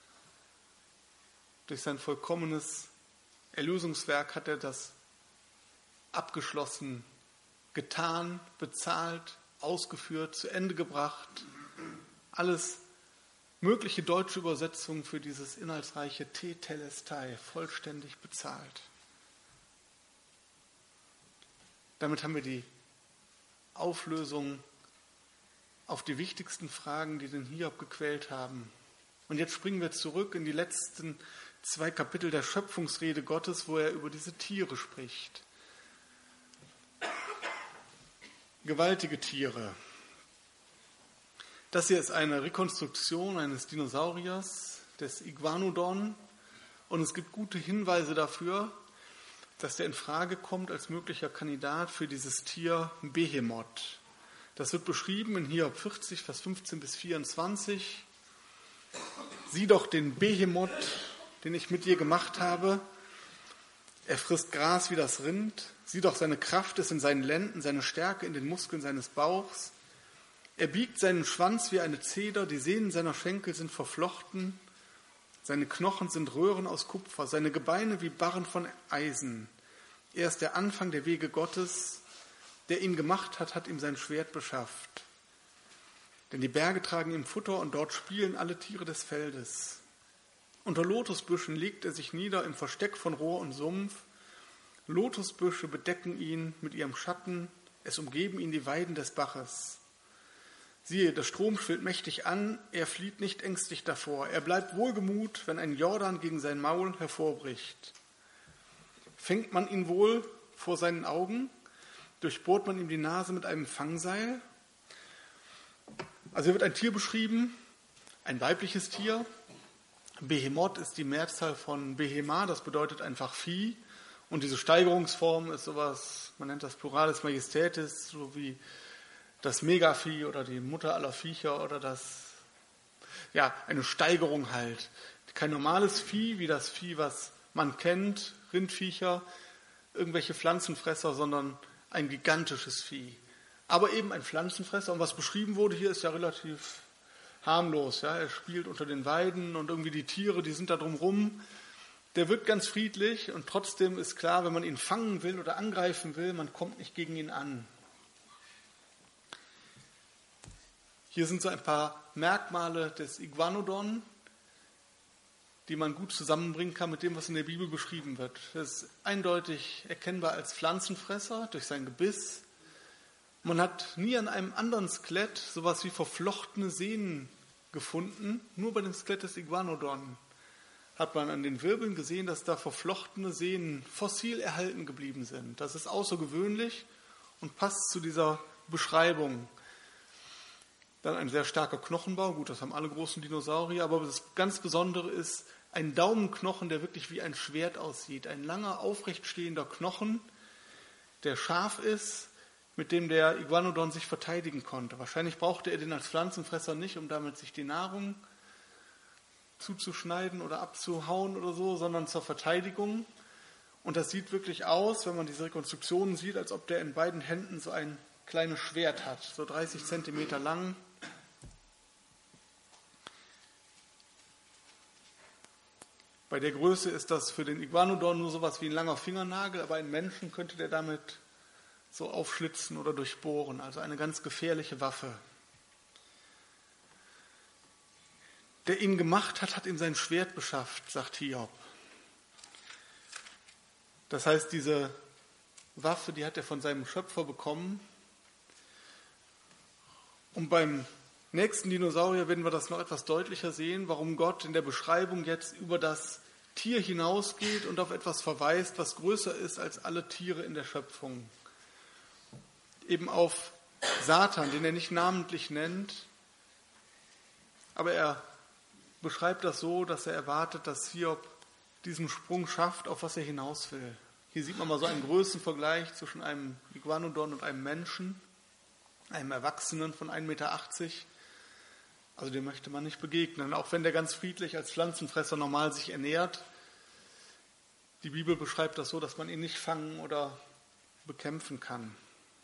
Durch sein vollkommenes Erlösungswerk hat er das abgeschlossen, getan, bezahlt, ausgeführt, zu Ende gebracht. Alles mögliche deutsche Übersetzungen für dieses inhaltsreiche Tetelestai vollständig bezahlt. Damit haben wir die Auflösung auf die wichtigsten Fragen, die den Hiob gequält haben. Und jetzt springen wir zurück in die letzten 2 Kapitel der Schöpfungsrede Gottes, wo er über diese Tiere spricht. Gewaltige Tiere. Das hier ist eine Rekonstruktion eines Dinosauriers, des Iguanodon, und es gibt gute Hinweise dafür, dass der in Frage kommt als möglicher Kandidat für dieses Tier Behemoth. Das wird beschrieben in Hiob 40, Vers 15 bis 24. Sieh doch den Behemoth, den ich mit dir gemacht habe. Er frisst Gras wie das Rind. Sieh doch, seine Kraft ist in seinen Lenden, seine Stärke in den Muskeln seines Bauchs. Er biegt seinen Schwanz wie eine Zeder, die Sehnen seiner Schenkel sind verflochten. Seine Knochen sind Röhren aus Kupfer, seine Gebeine wie Barren von Eisen. Er ist der Anfang der Wege Gottes. Der ihn gemacht hat, hat ihm sein Schwert beschafft. Denn die Berge tragen ihm Futter, und dort spielen alle Tiere des Feldes. Unter Lotusbüschen legt er sich nieder im Versteck von Rohr und Sumpf. Lotusbüsche bedecken ihn mit ihrem Schatten, es umgeben ihn die Weiden des Baches. Siehe, der Strom schwillt mächtig an, er flieht nicht ängstlich davor. Er bleibt wohlgemut, wenn ein Jordan gegen sein Maul hervorbricht. Fängt man ihn wohl vor seinen Augen? Durchbohrt man ihm die Nase mit einem Fangseil? Also hier wird ein Tier beschrieben, ein weibliches Tier. Behemoth ist die Mehrzahl von Behema, das bedeutet einfach Vieh. Und diese Steigerungsform ist sowas, man nennt das Pluralis Majestätis, so wie das Megavieh oder die Mutter aller Viecher oder eine Steigerung halt. Kein normales Vieh, wie das Vieh, was man kennt, Rindviecher, irgendwelche Pflanzenfresser, sondern ein gigantisches Vieh. Aber eben ein Pflanzenfresser. Und was beschrieben wurde hier, ist ja relativ harmlos. Ja? Er spielt unter den Weiden und irgendwie die Tiere, die sind da drumrum. Der wirkt ganz friedlich und trotzdem ist klar, wenn man ihn fangen will oder angreifen will, man kommt nicht gegen ihn an. Hier sind so ein paar Merkmale des Iguanodon, die man gut zusammenbringen kann mit dem, was in der Bibel beschrieben wird. Er ist eindeutig erkennbar als Pflanzenfresser durch sein Gebiss. Man hat nie an einem anderen Skelett sowas wie verflochtene Sehnen gefunden. Nur bei dem Skelett des Iguanodon hat man an den Wirbeln gesehen, dass da verflochtene Sehnen fossil erhalten geblieben sind. Das ist außergewöhnlich und passt zu dieser Beschreibung. Dann ein sehr starker Knochenbau, gut, das haben alle großen Dinosaurier, aber das ganz Besondere ist ein Daumenknochen, der wirklich wie ein Schwert aussieht. Ein langer, aufrecht stehender Knochen, der scharf ist, mit dem der Iguanodon sich verteidigen konnte. Wahrscheinlich brauchte er den als Pflanzenfresser nicht, um damit sich die Nahrung zuzuschneiden oder abzuhauen oder so, sondern zur Verteidigung. Und das sieht wirklich aus, wenn man diese Rekonstruktionen sieht, als ob der in beiden Händen so ein kleines Schwert hat, so 30 Zentimeter lang. Bei der Größe ist das für den Iguanodon nur sowas wie ein langer Fingernagel, aber ein Menschen könnte der damit so aufschlitzen oder durchbohren. Also eine ganz gefährliche Waffe. Der ihn gemacht hat, hat ihm sein Schwert beschafft, sagt Hiob. Das heißt, diese Waffe, die hat er von seinem Schöpfer bekommen. Und beim nächsten Dinosaurier werden wir das noch etwas deutlicher sehen, warum Gott in der Beschreibung jetzt über das Tier hinausgeht und auf etwas verweist, was größer ist als alle Tiere in der Schöpfung. Eben auf Satan, den er nicht namentlich nennt, aber er beschreibt das so, dass er erwartet, dass Hiob diesen Sprung schafft, auf was er hinaus will. Hier sieht man mal so einen Größenvergleich zwischen einem Iguanodon und einem Menschen, einem Erwachsenen von 1,80 Meter. Also dem möchte man nicht begegnen, auch wenn der ganz friedlich als Pflanzenfresser normal sich ernährt. Die Bibel beschreibt das so, dass man ihn nicht fangen oder bekämpfen kann.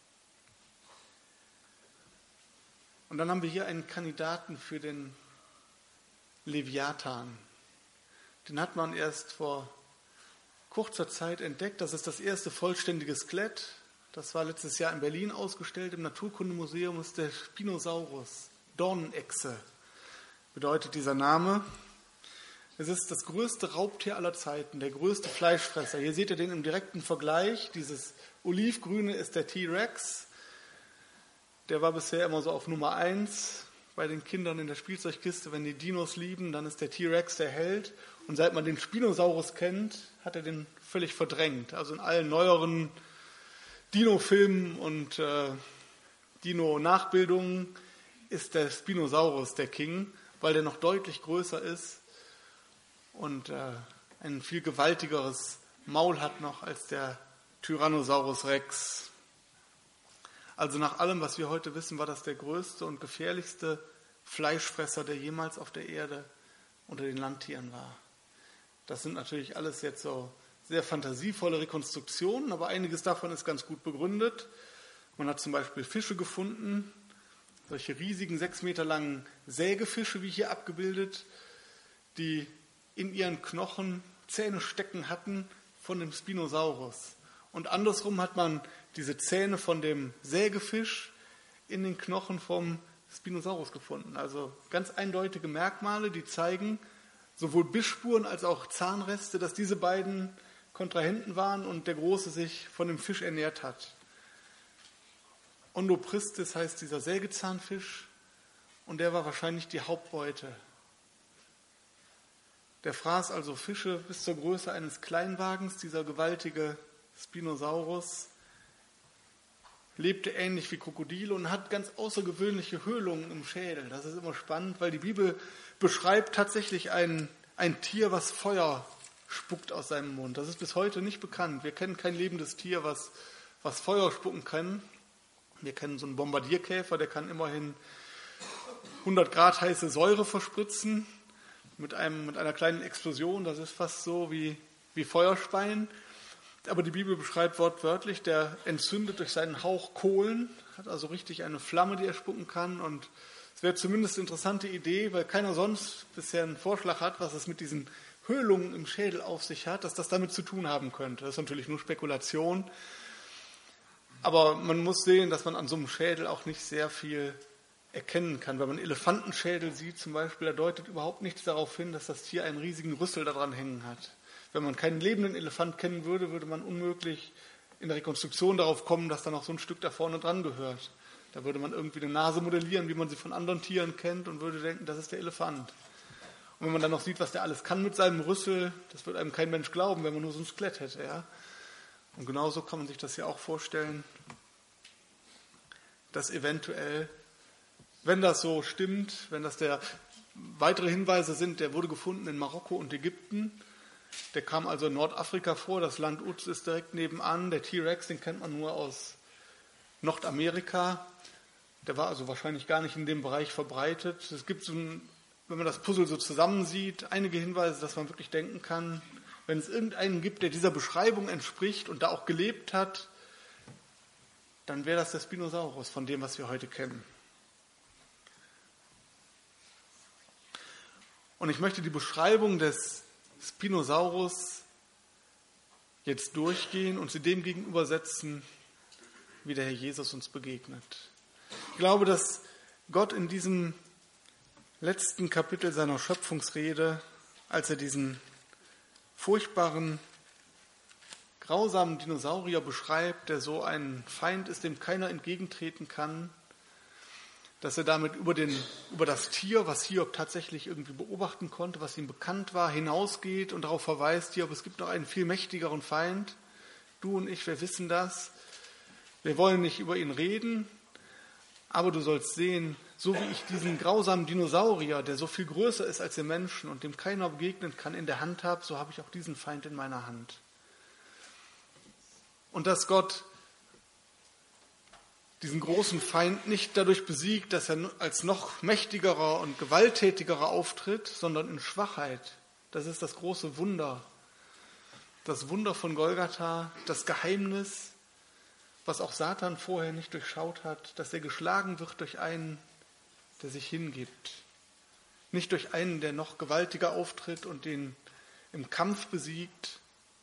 Und dann haben wir hier einen Kandidaten für den Leviathan. Den hat man erst vor kurzer Zeit entdeckt. Das ist das erste vollständige Skelett. Das war letztes Jahr in Berlin ausgestellt im Naturkundemuseum. Das ist der Spinosaurus. Dornenechse bedeutet dieser Name. Es ist das größte Raubtier aller Zeiten, der größte Fleischfresser. Hier seht ihr den im direkten Vergleich. Dieses Olivgrüne ist der T-Rex. Der war bisher immer so auf Nummer 1 bei den Kindern in der Spielzeugkiste. Wenn die Dinos lieben, dann ist der T-Rex der Held. Und seit man den Spinosaurus kennt, hat er den völlig verdrängt. Also in allen neueren Dino-Filmen und Dino-Nachbildungen ist der Spinosaurus der King, weil der noch deutlich größer ist und ein viel gewaltigeres Maul hat noch als der Tyrannosaurus Rex. Also nach allem, was wir heute wissen, war das der größte und gefährlichste Fleischfresser, der jemals auf der Erde unter den Landtieren war. Das sind natürlich alles jetzt so sehr fantasievolle Rekonstruktionen, aber einiges davon ist ganz gut begründet. Man hat zum Beispiel Fische gefunden, solche riesigen 6 Meter langen Sägefische, wie hier abgebildet, die in ihren Knochen Zähne stecken hatten von dem Spinosaurus. Und andersrum hat man diese Zähne von dem Sägefisch in den Knochen vom Spinosaurus gefunden. Also ganz eindeutige Merkmale, die zeigen, sowohl Bissspuren als auch Zahnreste, dass diese beiden Kontrahenten waren und der Große sich von dem Fisch ernährt hat. Ondopristis heißt dieser Sägezahnfisch und der war wahrscheinlich die Hauptbeute. Der fraß also Fische bis zur Größe eines Kleinwagens, dieser gewaltige Spinosaurus, lebte ähnlich wie Krokodile und hat ganz außergewöhnliche Höhlungen im Schädel. Das ist immer spannend, weil die Bibel beschreibt tatsächlich ein Tier, was Feuer spuckt aus seinem Mund. Das ist bis heute nicht bekannt. Wir kennen kein lebendes Tier, was Feuer spucken kann. Wir kennen so einen Bombardierkäfer, der kann immerhin 100 Grad heiße Säure verspritzen mit einer kleinen Explosion. Das ist fast so wie Feuerspeien. Aber die Bibel beschreibt wortwörtlich, der entzündet durch seinen Hauch Kohlen, hat also richtig eine Flamme, die er spucken kann. Und Es wäre zumindest eine interessante Idee, weil keiner sonst bisher einen Vorschlag hat, was es mit diesen Höhlungen im Schädel auf sich hat, dass das damit zu tun haben könnte. Das ist natürlich nur Spekulation. Aber man muss sehen, dass man an so einem Schädel auch nicht sehr viel erkennen kann. Wenn man einen Elefantenschädel sieht zum Beispiel, da deutet überhaupt nichts darauf hin, dass das Tier einen riesigen Rüssel daran hängen hat. Wenn man keinen lebenden Elefant kennen würde, würde man unmöglich in der Rekonstruktion darauf kommen, dass da noch so ein Stück da vorne dran gehört. Da würde man irgendwie eine Nase modellieren, wie man sie von anderen Tieren kennt und würde denken, das ist der Elefant. Und wenn man dann noch sieht, was der alles kann mit seinem Rüssel, das wird einem kein Mensch glauben, wenn man nur so ein Skelett hätte. Ja? Und genauso kann man sich das ja auch vorstellen, dass eventuell, wenn das so stimmt, wenn das weitere Hinweise sind, der wurde gefunden in Marokko und Ägypten, der kam also in Nordafrika vor, das Land Uz ist direkt nebenan, der T-Rex, den kennt man nur aus Nordamerika, der war also wahrscheinlich gar nicht in dem Bereich verbreitet. Es gibt wenn man das Puzzle so zusammensieht, einige Hinweise, dass man wirklich denken kann, wenn es irgendeinen gibt, der dieser Beschreibung entspricht und da auch gelebt hat, dann wäre das der Spinosaurus von dem, was wir heute kennen. Und ich möchte die Beschreibung des Spinosaurus jetzt durchgehen und sie dem gegenübersetzen, wie der Herr Jesus uns begegnet. Ich glaube, dass Gott in diesem letzten Kapitel seiner Schöpfungsrede, als er diesen furchtbaren, grausamen Dinosaurier beschreibt, der so ein Feind ist, dem keiner entgegentreten kann, dass er damit über das Tier, was Hiob tatsächlich irgendwie beobachten konnte, was ihm bekannt war, hinausgeht und darauf verweist, Hiob, es gibt noch einen viel mächtigeren Feind. Du und ich, wir wissen das. Wir wollen nicht über ihn reden, aber du sollst sehen, so wie ich diesen grausamen Dinosaurier, der so viel größer ist als der Menschen und dem keiner begegnen kann, in der Hand habe, so habe ich auch diesen Feind in meiner Hand. Und dass Gott diesen großen Feind nicht dadurch besiegt, dass er als noch mächtigerer und gewalttätigerer auftritt, sondern in Schwachheit. Das ist das große Wunder. Das Wunder von Golgatha, das Geheimnis, was auch Satan vorher nicht durchschaut hat, dass er geschlagen wird durch einen, der sich hingibt. Nicht durch einen, der noch gewaltiger auftritt und den im Kampf besiegt.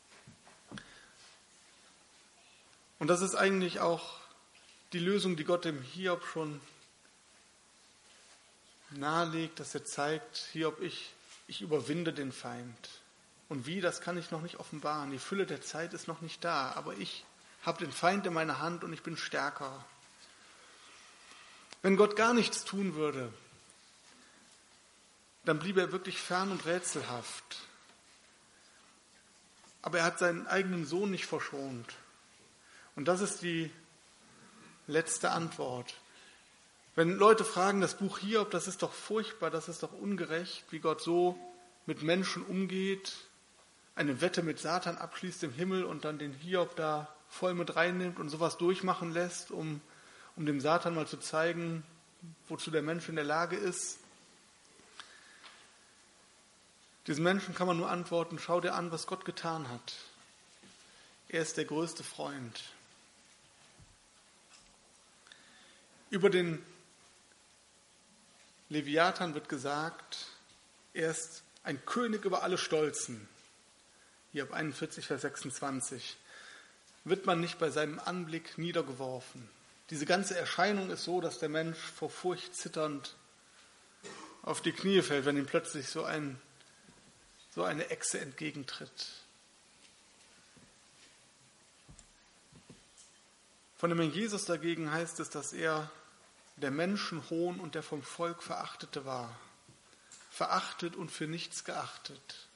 Und das ist eigentlich auch die Lösung, die Gott dem Hiob schon nahelegt, dass er zeigt, Hiob, ich überwinde den Feind. Und wie, das kann ich noch nicht offenbaren. Die Fülle der Zeit ist noch nicht da, aber ich habe den Feind in meiner Hand und ich bin stärker. Wenn Gott gar nichts tun würde, dann bliebe er wirklich fern und rätselhaft. Aber er hat seinen eigenen Sohn nicht verschont. Und das ist die letzte Antwort. Wenn Leute fragen, das Buch Hiob, das ist doch furchtbar, das ist doch ungerecht, wie Gott so mit Menschen umgeht, eine Wette mit Satan abschließt im Himmel und dann den Hiob da voll mit reinnimmt und sowas durchmachen lässt, um dem Satan mal zu zeigen, wozu der Mensch in der Lage ist. Diesen Menschen kann man nur antworten, schau dir an, was Gott getan hat. Er ist der größte Freund. Über den Leviathan wird gesagt, er ist ein König über alle Stolzen. Hiob 41, Vers 26. Wird man nicht bei seinem Anblick niedergeworfen. Diese ganze Erscheinung ist so, dass der Mensch vor Furcht zitternd auf die Knie fällt, wenn ihm plötzlich so eine Echse entgegentritt. Von dem Herrn Jesus dagegen heißt es, dass er der Menschenhohn und der vom Volk Verachtete war. Verachtet und für nichts geachtet.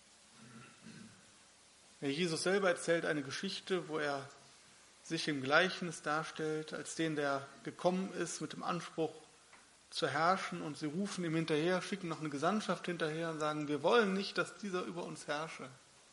Der Jesus selber erzählt eine Geschichte, wo er sich im Gleichnis darstellt, als den, der gekommen ist mit dem Anspruch zu herrschen, und sie rufen ihm hinterher, schicken noch eine Gesandtschaft hinterher und sagen, wir wollen nicht, dass dieser über uns herrsche.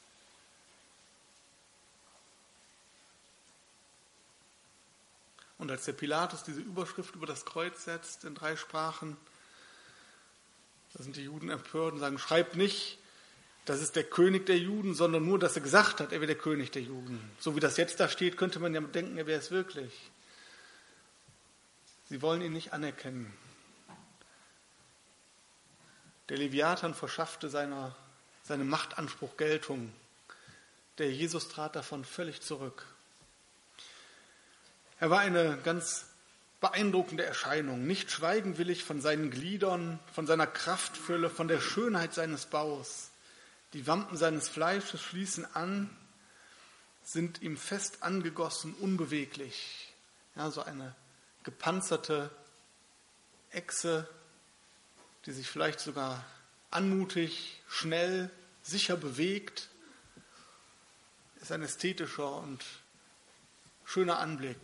Und als der Pilatus diese Überschrift über das Kreuz setzt in 3 Sprachen, da sind die Juden empört und sagen, schreibt nicht, das ist der König der Juden, sondern nur, dass er gesagt hat, er wäre der König der Juden. So wie das jetzt da steht, könnte man ja denken, er wäre es wirklich. Sie wollen ihn nicht anerkennen. Der Leviathan verschaffte seinem Machtanspruch Geltung. Der Jesus trat davon völlig zurück. Er war eine ganz beeindruckende Erscheinung. Nicht schweigen will ich von seinen Gliedern, von seiner Kraftfülle, von der Schönheit seines Baus. Die Wampen seines Fleisches schließen an, sind ihm fest angegossen, unbeweglich. Ja, so eine gepanzerte Echse, die sich vielleicht sogar anmutig, schnell, sicher bewegt, ist ein ästhetischer und schöner Anblick.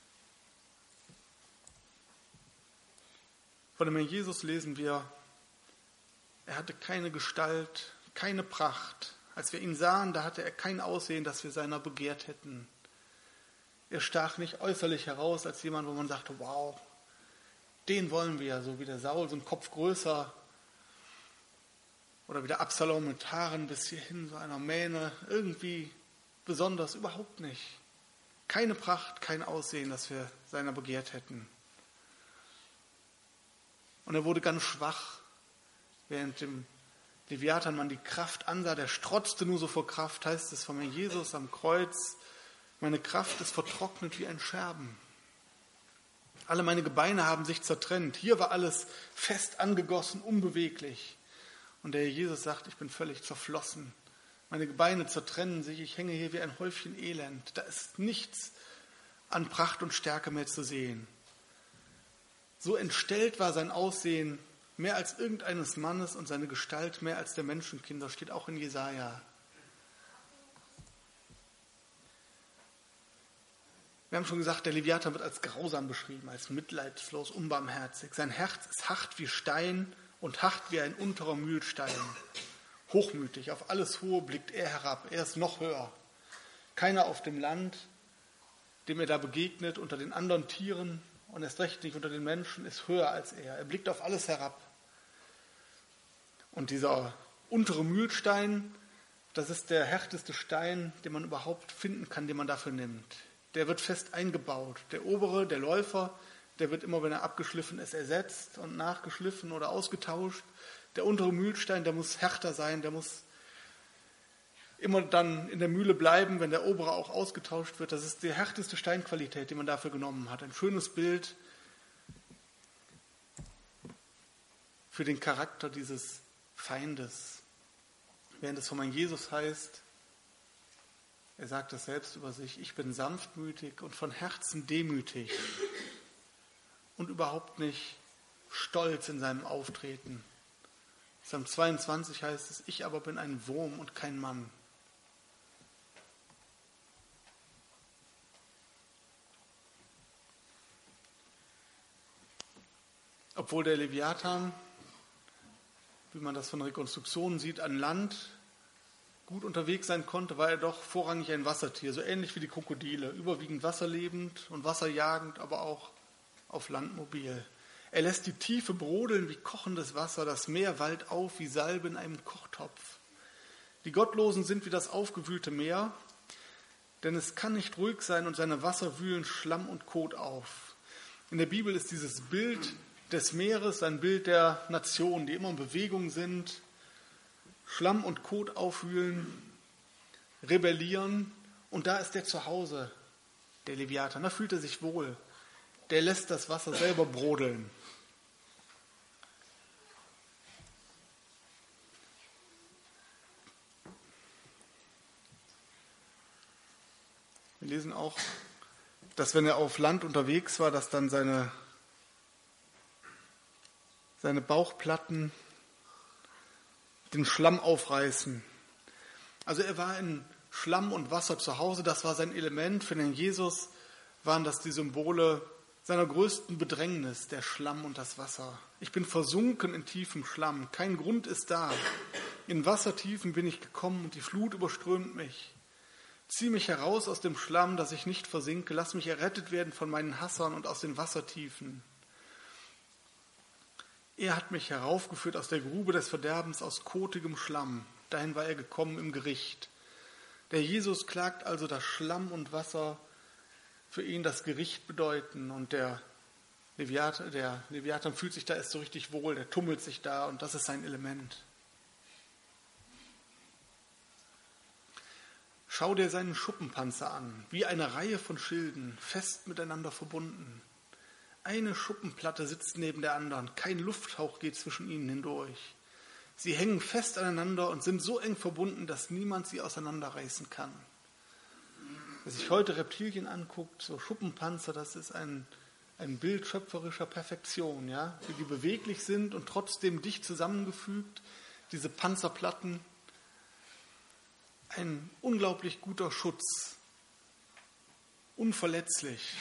Von dem Herrn Jesus lesen wir, er hatte keine Gestalt, keine Pracht. Als wir ihn sahen, da hatte er kein Aussehen, das wir seiner begehrt hätten. Er stach nicht äußerlich heraus als jemand, wo man sagte, wow, den wollen wir, so wie der Saul, so ein Kopf größer. Oder wie der Absalom mit Haaren bis hierhin, so einer Mähne, irgendwie besonders, überhaupt nicht. Keine Pracht, kein Aussehen, das wir seiner begehrt hätten. Und er wurde ganz schwach, während dem Leviathan man die Kraft ansah, der strotzte nur so vor Kraft, heißt es von mir, Jesus am Kreuz, meine Kraft ist vertrocknet wie ein Scherben. Alle meine Gebeine haben sich zertrennt. Hier war alles fest angegossen, unbeweglich. Und der Herr Jesus sagt, ich bin völlig zerflossen. Meine Gebeine zertrennen sich, ich hänge hier wie ein Häufchen Elend. Da ist nichts an Pracht und Stärke mehr zu sehen. So entstellt war sein Aussehen mehr als irgendeines Mannes und seine Gestalt mehr als der Menschenkinder, steht auch in Jesaja. Wir haben schon gesagt, der Leviathan wird als grausam beschrieben, als mitleidslos, unbarmherzig. Sein Herz ist hart wie Stein und hart wie ein unterer Mühlstein. Hochmütig, auf alles Hohe blickt er herab, er ist noch höher. Keiner auf dem Land, dem er da begegnet, unter den anderen Tieren und erst recht nicht unter den Menschen, ist höher als er. Er blickt auf alles herab. Und dieser untere Mühlstein, das ist der härteste Stein, den man überhaupt finden kann, den man dafür nimmt. Der wird fest eingebaut. Der obere, der Läufer, der wird immer, wenn er abgeschliffen ist, ersetzt und nachgeschliffen oder ausgetauscht. Der untere Mühlstein, der muss härter sein, der muss immer dann in der Mühle bleiben, wenn der obere auch ausgetauscht wird. Das ist die härteste Steinqualität, die man dafür genommen hat. Ein schönes Bild für den Charakter dieses Feindes. Während es von meinem Jesus heißt, er sagt es selbst über sich, ich bin sanftmütig und von Herzen demütig und überhaupt nicht stolz in seinem Auftreten. Psalm 22 heißt es, ich aber bin ein Wurm und kein Mann. Obwohl der Leviathan, wie man das von Rekonstruktionen sieht, an Land gut unterwegs sein konnte, war er doch vorrangig ein Wassertier, so ähnlich wie die Krokodile, überwiegend wasserlebend und wasserjagend, aber auch auf Land mobil. Er lässt die Tiefe brodeln wie kochendes Wasser, das Meer wallt auf wie Salbe in einem Kochtopf. Die Gottlosen sind wie das aufgewühlte Meer, denn es kann nicht ruhig sein und seine Wasser wühlen Schlamm und Kot auf. In der Bibel ist dieses Bild des Meeres ein Bild der Nationen, die immer in Bewegung sind, Schlamm und Kot aufwühlen, rebellieren und da ist der zu Hause, der Leviathan, da fühlt er sich wohl. Der lässt das Wasser selber brodeln. Wir lesen auch, dass wenn er auf Land unterwegs war, dass dann seine Bauchplatten den Schlamm aufreißen. Also er war in Schlamm und Wasser zu Hause, das war sein Element. Für den Jesus waren das die Symbole seiner größten Bedrängnis, der Schlamm und das Wasser. Ich bin versunken in tiefem Schlamm, kein Grund ist da. In Wassertiefen bin ich gekommen und die Flut überströmt mich. Zieh mich heraus aus dem Schlamm, dass ich nicht versinke. Lass mich errettet werden von meinen Hassern und aus den Wassertiefen. Er hat mich heraufgeführt aus der Grube des Verderbens, aus kotigem Schlamm. Dahin war er gekommen im Gericht. Der Jesus klagt also, dass Schlamm und Wasser für ihn das Gericht bedeuten. Und der Der Leviathan fühlt sich da erst so richtig wohl, der tummelt sich da und das ist sein Element. Schau dir seinen Schuppenpanzer an, wie eine Reihe von Schilden, fest miteinander verbunden. Eine Schuppenplatte sitzt neben der anderen, kein Lufthauch geht zwischen ihnen hindurch. Sie hängen fest aneinander und sind so eng verbunden, dass niemand sie auseinanderreißen kann. Wer sich heute Reptilien anguckt, so Schuppenpanzer, das ist ein Bild schöpferischer Perfektion, ja? Wie die beweglich sind und trotzdem dicht zusammengefügt, diese Panzerplatten. Ein unglaublich guter Schutz, unverletzlich.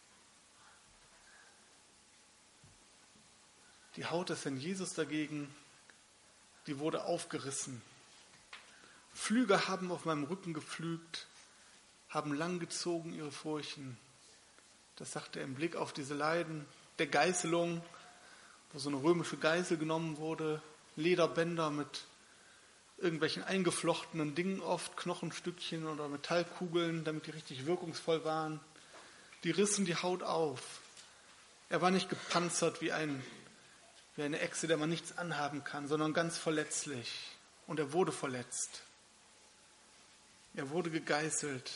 Die Haut des Herrn Jesus dagegen, die wurde aufgerissen. Flüge haben auf meinem Rücken gepflügt, haben lang gezogen ihre Furchen. Das sagt er im Blick auf diese Leiden der Geißelung, wo so eine römische Geißel genommen wurde, Lederbänder mit irgendwelchen eingeflochtenen Dingen oft, Knochenstückchen oder Metallkugeln, damit die richtig wirkungsvoll waren. Die rissen die Haut auf. Er war nicht gepanzert wie eine Echse, der man nichts anhaben kann, sondern ganz verletzlich. Und er wurde verletzt. Er wurde gegeißelt.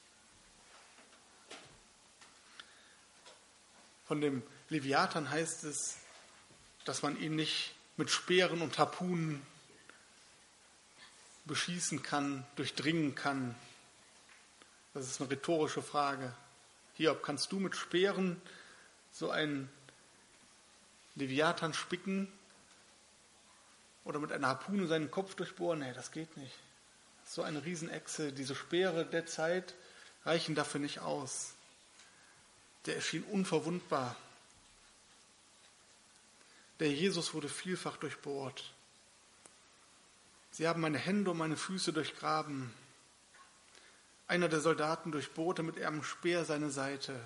Von dem Leviathan heißt es, dass man ihn nicht mit Speeren und Harpunen beschießen kann, durchdringen kann. Das ist eine rhetorische Frage. Hiob, kannst du mit Speeren so einen Leviathan spicken oder mit einer Harpune seinen Kopf durchbohren? Nee, das geht nicht. So eine Riesenechse, diese Speere der Zeit reichen dafür nicht aus. Der erschien unverwundbar. Der Jesus wurde vielfach durchbohrt. Sie haben meine Hände und meine Füße durchgraben. Einer der Soldaten durchbohrte mit einem Speer seine Seite.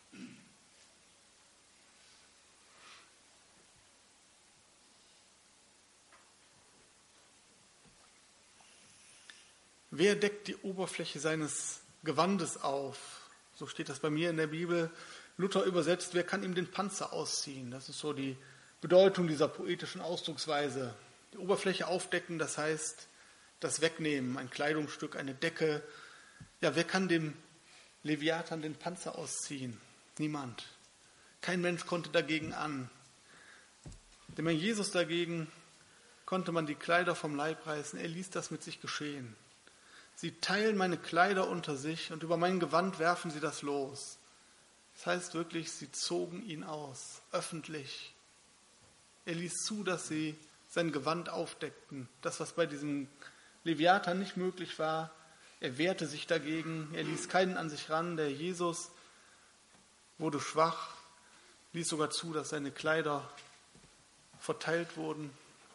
Wer deckt die Oberfläche seines Gewandes auf? So steht das bei mir in der Bibel. Luther übersetzt, wer kann ihm den Panzer ausziehen? Das ist so die Bedeutung dieser poetischen Ausdrucksweise. Die Oberfläche aufdecken, das heißt das Wegnehmen, ein Kleidungsstück, eine Decke. Ja, wer kann dem Leviathan den Panzer ausziehen? Niemand. Kein Mensch konnte dagegen an. Dem Herrn Jesus dagegen konnte man die Kleider vom Leib reißen. Er ließ das mit sich geschehen. Sie teilen meine Kleider unter sich und über mein Gewand werfen sie das los. Das heißt wirklich, sie zogen ihn aus, öffentlich. Er ließ zu, dass sie sein Gewand aufdeckten. Das, was bei diesem Leviathan nicht möglich war, er wehrte sich dagegen, er ließ keinen an sich ran. Der Jesus wurde schwach, ließ sogar zu, dass seine Kleider verteilt wurden.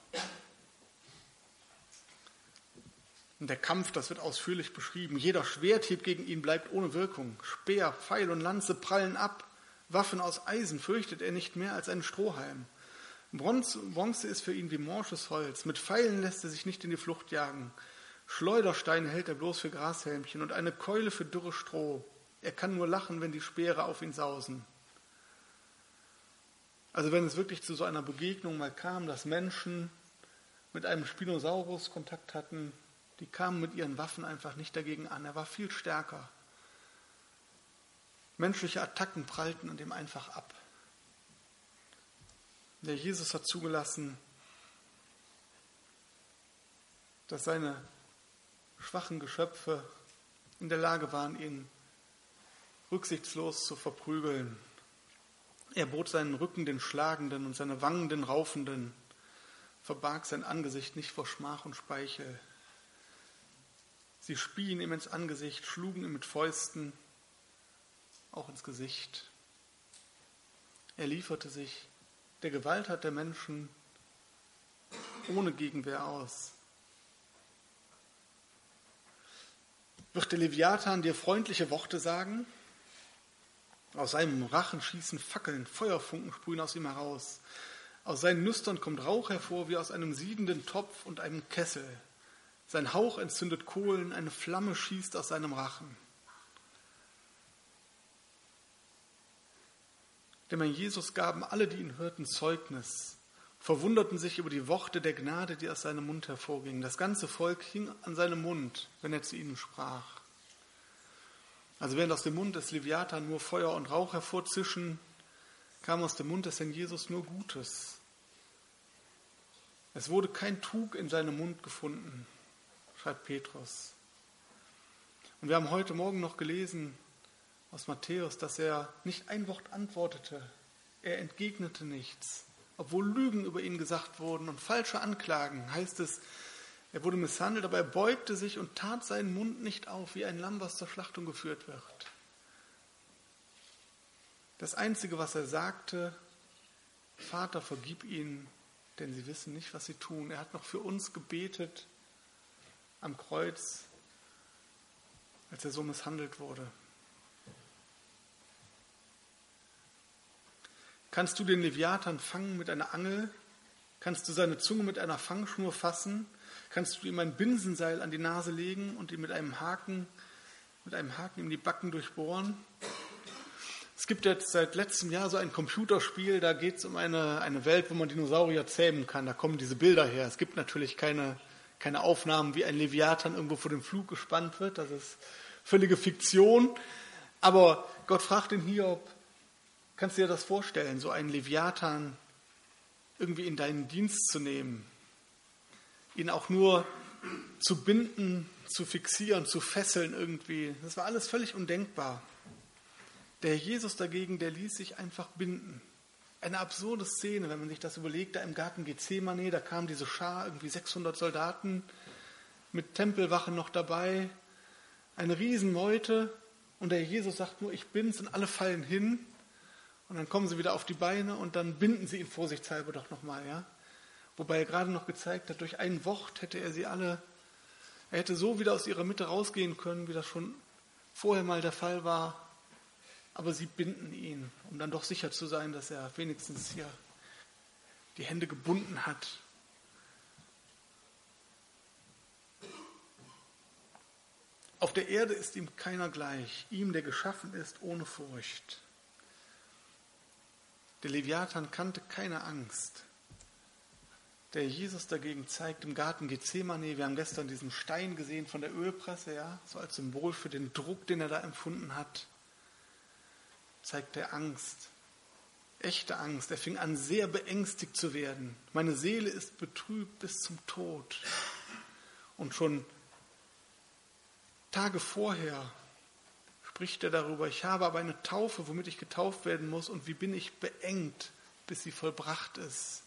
Und der Kampf, das wird ausführlich beschrieben. Jeder Schwerthieb gegen ihn bleibt ohne Wirkung. Speer, Pfeil und Lanze prallen ab. Waffen aus Eisen fürchtet er nicht mehr als einen Strohhalm. Bronze ist für ihn wie morsches Holz. Mit Pfeilen lässt er sich nicht in die Flucht jagen. Schleudersteine hält er bloß für Grashälmchen und eine Keule für dürres Stroh. Er kann nur lachen, wenn die Speere auf ihn sausen. Also wenn es wirklich zu so einer Begegnung mal kam, dass Menschen mit einem Spinosaurus Kontakt hatten, die kamen mit ihren Waffen einfach nicht dagegen an. Er war viel stärker. Menschliche Attacken prallten an dem einfach ab. Der Jesus hat zugelassen, dass seine schwachen Geschöpfe in der Lage waren, ihn rücksichtslos zu verprügeln. Er bot seinen Rücken den Schlagenden und seine Wangen den Raufenden, verbarg sein Angesicht nicht vor Schmach und Speichel. Sie spien ihm ins Angesicht, schlugen ihm mit Fäusten auch ins Gesicht. Er lieferte sich der Gewalttat der Menschen ohne Gegenwehr aus. Wird der Leviathan dir freundliche Worte sagen? Aus seinem Rachen schießen Fackeln, Feuerfunken sprühen aus ihm heraus. Aus seinen Nüstern kommt Rauch hervor wie aus einem siedenden Topf und einem Kessel. Sein Hauch entzündet Kohlen, eine Flamme schießt aus seinem Rachen. Denn bei Jesus gaben alle, die ihn hörten, Zeugnis, verwunderten sich über die Worte der Gnade, die aus seinem Mund hervorgingen. Das ganze Volk hing an seinem Mund, wenn er zu ihnen sprach. Also während aus dem Mund des Leviathan nur Feuer und Rauch hervorzischen, kam aus dem Mund des Herrn Jesus nur Gutes. Es wurde kein Trug in seinem Mund gefunden, schreibt Petrus. Und wir haben heute Morgen noch gelesen aus Matthäus, dass er nicht ein Wort antwortete. Er entgegnete nichts. Obwohl Lügen über ihn gesagt wurden und falsche Anklagen, heißt es, er wurde misshandelt, aber er beugte sich und tat seinen Mund nicht auf, wie ein Lamm, was zur Schlachtung geführt wird. Das Einzige, was er sagte, Vater, vergib ihnen, denn sie wissen nicht, was sie tun. Er hat noch für uns gebetet am Kreuz, als er so misshandelt wurde. Kannst du den Leviathan fangen mit einer Angel? Kannst du seine Zunge mit einer Fangschnur fassen? Kannst du ihm ein Binsenseil an die Nase legen und ihn mit einem Haken ihm die Backen durchbohren? Es gibt jetzt seit letztem Jahr so ein Computerspiel, da geht es um eine Welt, wo man Dinosaurier zähmen kann. Da kommen diese Bilder her. Es gibt natürlich keine Aufnahmen, wie ein Leviathan irgendwo vor dem Flug gespannt wird. Das ist völlige Fiktion. Aber Gott fragt den Hiob, kannst du dir das vorstellen, so einen Leviathan irgendwie in deinen Dienst zu nehmen, ihn auch nur zu binden, zu fixieren, zu fesseln irgendwie? Das war alles völlig undenkbar. Der Herr Jesus dagegen, der ließ sich einfach binden. Eine absurde Szene, wenn man sich das überlegt, da im Garten Gethsemane, da kam diese Schar, irgendwie 600 Soldaten mit Tempelwachen noch dabei, eine Riesenmeute, und der Herr Jesus sagt nur, ich bin's, und alle fallen hin, und dann kommen sie wieder auf die Beine und dann binden sie ihn vorsichtshalber doch nochmal, ja. Wobei er gerade noch gezeigt hat, durch ein Wort hätte er sie alle, er hätte so wieder aus ihrer Mitte rausgehen können, wie das schon vorher mal der Fall war. Aber sie binden ihn, um dann doch sicher zu sein, dass er wenigstens hier die Hände gebunden hat. Auf der Erde ist ihm keiner gleich, ihm, der geschaffen ist, ohne Furcht. Der Leviathan kannte keine Angst. Der Jesus dagegen zeigt im Garten Gethsemane, wir haben gestern diesen Stein gesehen von der Ölpresse, ja, so als Symbol für den Druck, den er da empfunden hat, zeigt er Angst, echte Angst. Er fing an, sehr beängstigt zu werden. Meine Seele ist betrübt bis zum Tod. Und schon Tage vorher spricht er darüber, ich habe aber eine Taufe, womit ich getauft werden muss, und wie bin ich beengt, bis sie vollbracht ist.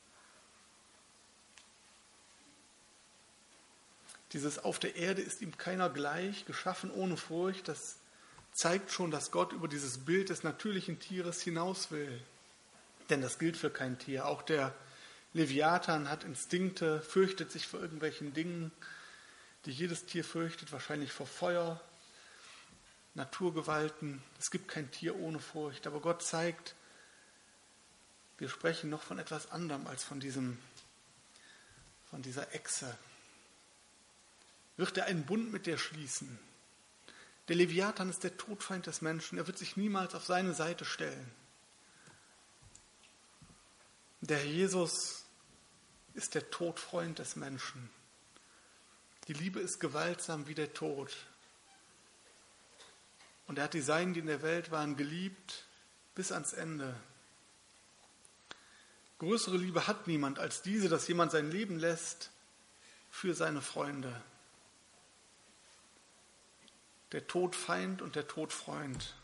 Dieses auf der Erde ist ihm keiner gleich, geschaffen ohne Furcht, das zeigt schon, dass Gott über dieses Bild des natürlichen Tieres hinaus will. Denn das gilt für kein Tier. Auch der Leviathan hat Instinkte, fürchtet sich vor irgendwelchen Dingen, die jedes Tier fürchtet, wahrscheinlich vor Feuer, Naturgewalten. Es gibt kein Tier ohne Furcht. Aber Gott zeigt, wir sprechen noch von etwas anderem als von dieser Echse. Wird er einen Bund mit dir schließen? Der Leviathan ist der Todfeind des Menschen. Er wird sich niemals auf seine Seite stellen. Der Herr Jesus ist der Todfreund des Menschen. Die Liebe ist gewaltsam wie der Tod. Und er hat die Seinen, die in der Welt waren, geliebt bis ans Ende. Größere Liebe hat niemand als diese, dass jemand sein Leben lässt für seine Freunde. Der Todfeind und der Todfreund.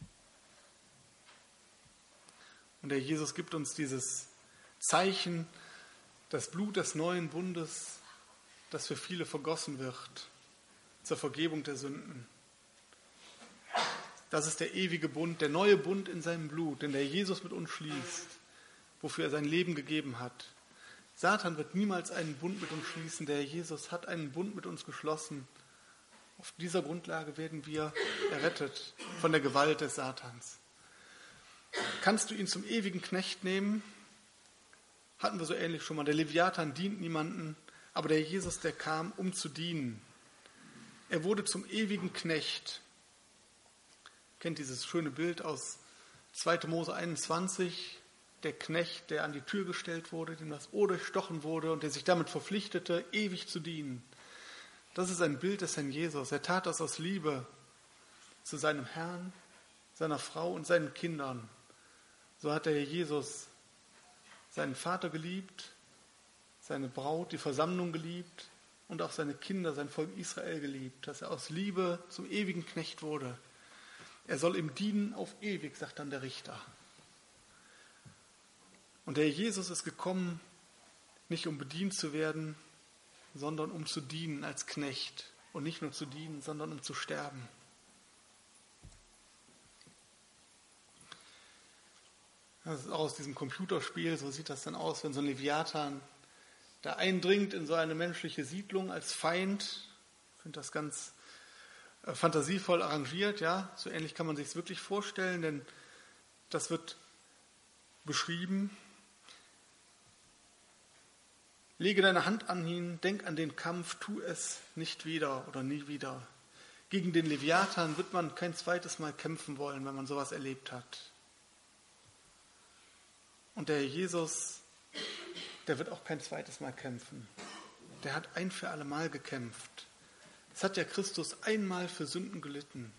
Und der Jesus gibt uns dieses Zeichen, das Blut des neuen Bundes, das für viele vergossen wird, zur Vergebung der Sünden. Das ist der ewige Bund, der neue Bund in seinem Blut, den der Jesus mit uns schließt, wofür er sein Leben gegeben hat. Satan wird niemals einen Bund mit uns schließen, der Jesus hat einen Bund mit uns geschlossen. Auf dieser Grundlage werden wir errettet von der Gewalt des Satans. Kannst du ihn zum ewigen Knecht nehmen? Hatten wir so ähnlich schon mal. Der Leviathan dient niemanden, aber der Jesus, der kam, um zu dienen. Er wurde zum ewigen Knecht. Kennt dieses schöne Bild aus 2. Mose 21, der Knecht, der an die Tür gestellt wurde, dem das Ohr durchstochen wurde und der sich damit verpflichtete, ewig zu dienen. Das ist ein Bild des Herrn Jesus. Er tat das aus Liebe zu seinem Herrn, seiner Frau und seinen Kindern. So hat der Herr Jesus seinen Vater geliebt, seine Braut, die Versammlung geliebt und auch seine Kinder, sein Volk Israel geliebt, dass er aus Liebe zum ewigen Knecht wurde. Er soll ihm dienen auf ewig, sagt dann der Richter. Und der Herr Jesus ist gekommen, nicht um bedient zu werden, sondern um zu dienen als Knecht. Und nicht nur zu dienen, sondern um zu sterben. Das ist auch aus diesem Computerspiel, so sieht das dann aus, wenn so ein Leviathan da eindringt in so eine menschliche Siedlung als Feind. Ich finde das ganz fantasievoll arrangiert, ja. So ähnlich kann man sich es wirklich vorstellen, denn das wird beschrieben. Lege deine Hand an ihn, denk an den Kampf, tu es nicht wieder oder nie wieder. Gegen den Leviathan wird man kein zweites Mal kämpfen wollen, wenn man sowas erlebt hat. Und der Jesus, der wird auch kein zweites Mal kämpfen. Der hat ein für alle Mal gekämpft. Es hat ja Christus einmal für Sünden gelitten.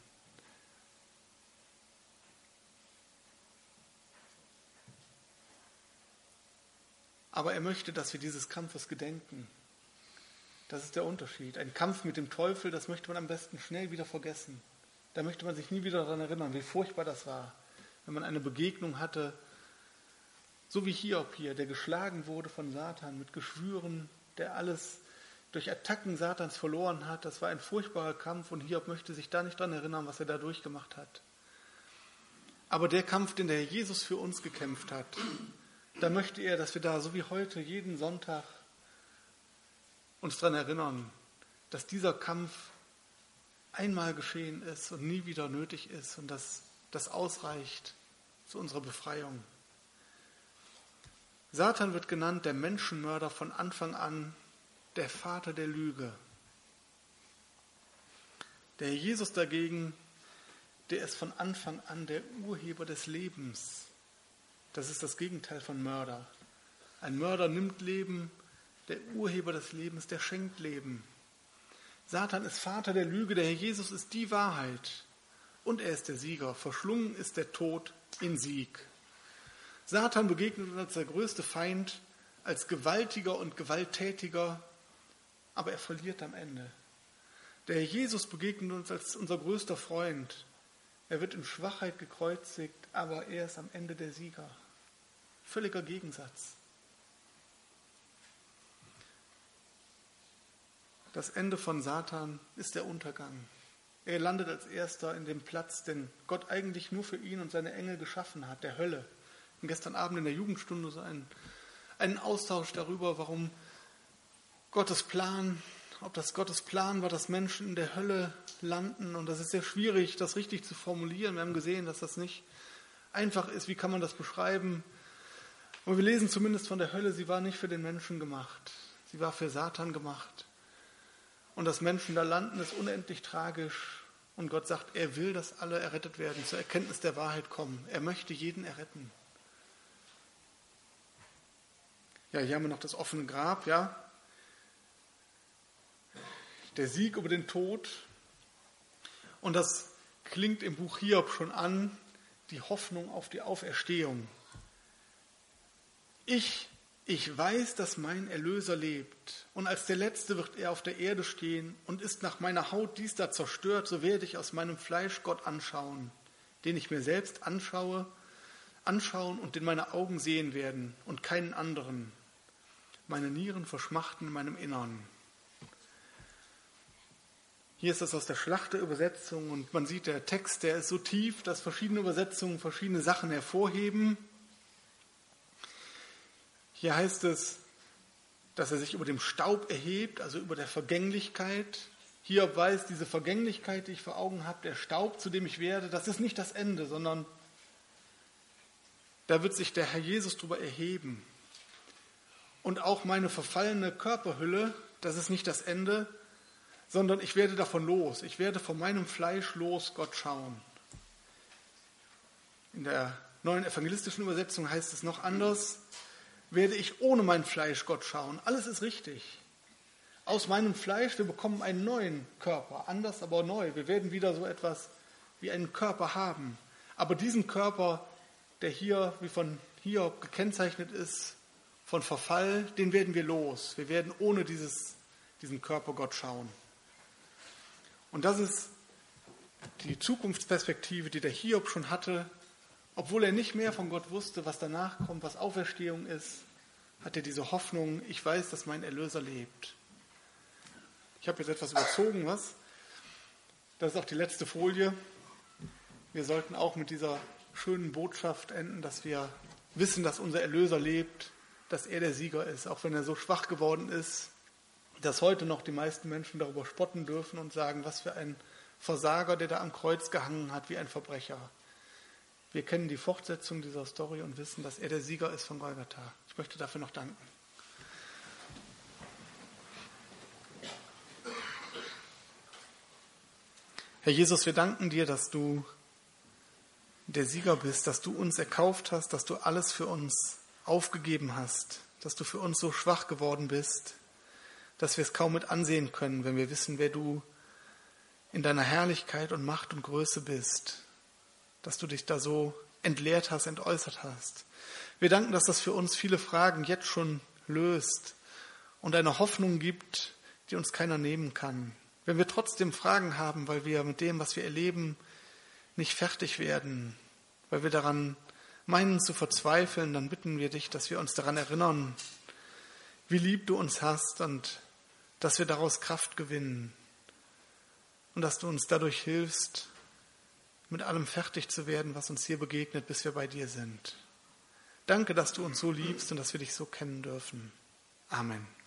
Aber er möchte, dass wir dieses Kampfes gedenken. Das ist der Unterschied. Ein Kampf mit dem Teufel, das möchte man am besten schnell wieder vergessen. Da möchte man sich nie wieder daran erinnern, wie furchtbar das war, wenn man eine Begegnung hatte, so wie Hiob hier, der geschlagen wurde von Satan mit Geschwüren, der alles durch Attacken Satans verloren hat. Das war ein furchtbarer Kampf und Hiob möchte sich da nicht daran erinnern, was er da durchgemacht hat. Aber der Kampf, den der Herr Jesus für uns gekämpft hat, da möchte er, dass wir da, so wie heute, jeden Sonntag uns daran erinnern, dass dieser Kampf einmal geschehen ist und nie wieder nötig ist und dass das ausreicht zu unserer Befreiung. Satan wird genannt der Menschenmörder von Anfang an, der Vater der Lüge. Der Herr Jesus dagegen, der ist von Anfang an der Urheber des Lebens. Das ist das Gegenteil von Mörder. Ein Mörder nimmt Leben, der Urheber des Lebens, der schenkt Leben. Satan ist Vater der Lüge, der Herr Jesus ist die Wahrheit und er ist der Sieger. Verschlungen ist der Tod in Sieg. Satan begegnet uns als der größte Feind, als gewaltiger und gewalttätiger, aber er verliert am Ende. Der Herr Jesus begegnet uns als unser größter Freund. Er wird in Schwachheit gekreuzigt, aber er ist am Ende der Sieger. Völliger Gegensatz. Das Ende von Satan ist der Untergang. Er landet als erster in dem Platz, den Gott eigentlich nur für ihn und seine Engel geschaffen hat, der Hölle. Und gestern Abend in der Jugendstunde so einen Austausch darüber, warum Gottes Plan, ob das Gottes Plan war, dass Menschen in der Hölle landen. Und das ist sehr schwierig, das richtig zu formulieren. Wir haben gesehen, dass das nicht einfach ist. Wie kann man das beschreiben? Und wir lesen zumindest von der Hölle, sie war nicht für den Menschen gemacht. Sie war für Satan gemacht. Und dass Menschen da landen, ist unendlich tragisch. Und Gott sagt, er will, dass alle errettet werden, zur Erkenntnis der Wahrheit kommen. Er möchte jeden erretten. Ja, hier haben wir noch das offene Grab, ja. Der Sieg über den Tod. Und das klingt im Buch Hiob schon an, die Hoffnung auf die Auferstehung. Ich weiß, dass mein Erlöser lebt. Und als der Letzte wird er auf der Erde stehen. Und ist nach meiner Haut dies da zerstört, so werde ich aus meinem Fleisch Gott anschauen, den ich mir selbst anschauen und den meine Augen sehen werden und keinen anderen. Meine Nieren verschmachten in meinem Innern. Hier ist das aus der Schlachter-Übersetzung und man sieht, der Text, der ist so tief, dass verschiedene Übersetzungen verschiedene Sachen hervorheben. Hier heißt es, dass er sich über dem Staub erhebt, also über der Vergänglichkeit. Hiob weiß, diese Vergänglichkeit, die ich vor Augen habe, der Staub, zu dem ich werde, das ist nicht das Ende, sondern da wird sich der Herr Jesus drüber erheben. Und auch meine verfallene Körperhülle, das ist nicht das Ende, sondern ich werde davon los. Ich werde von meinem Fleisch los Gott schauen. In der neuen evangelistischen Übersetzung heißt es noch anders: Werde ich ohne mein Fleisch Gott schauen. Alles ist richtig. Aus meinem Fleisch, wir bekommen einen neuen Körper, anders, aber neu. Wir werden wieder so etwas wie einen Körper haben. Aber diesen Körper, der hier, wie von Hiob gekennzeichnet ist, von Verfall, den werden wir los. Wir werden ohne diesen Körper Gott schauen. Und das ist die Zukunftsperspektive, die der Hiob schon hatte. Obwohl er nicht mehr von Gott wusste, was danach kommt, was Auferstehung ist, hat er diese Hoffnung: Ich weiß, dass mein Erlöser lebt. Ich habe jetzt etwas überzogen, was? Das ist auch die letzte Folie. Wir sollten auch mit dieser schönen Botschaft enden, dass wir wissen, dass unser Erlöser lebt, dass er der Sieger ist, auch wenn er so schwach geworden ist, dass heute noch die meisten Menschen darüber spotten dürfen und sagen, was für ein Versager, der da am Kreuz gehangen hat, wie ein Verbrecher. Wir kennen die Fortsetzung dieser Story und wissen, dass er der Sieger ist von Golgatha. Ich möchte dafür noch danken. Herr Jesus, wir danken dir, dass du der Sieger bist, dass du uns erkauft hast, dass du alles für uns aufgegeben hast, dass du für uns so schwach geworden bist, dass wir es kaum mit ansehen können, wenn wir wissen, wer du in deiner Herrlichkeit und Macht und Größe bist, dass du dich da so entleert hast, entäußert hast. Wir danken, dass das für uns viele Fragen jetzt schon löst und eine Hoffnung gibt, die uns keiner nehmen kann. Wenn wir trotzdem Fragen haben, weil wir mit dem, was wir erleben, nicht fertig werden, weil wir daran meinen zu verzweifeln, dann bitten wir dich, dass wir uns daran erinnern, wie lieb du uns hast und dass wir daraus Kraft gewinnen und dass du uns dadurch hilfst, mit allem fertig zu werden, was uns hier begegnet, bis wir bei dir sind. Danke, dass du uns so liebst und dass wir dich so kennen dürfen. Amen.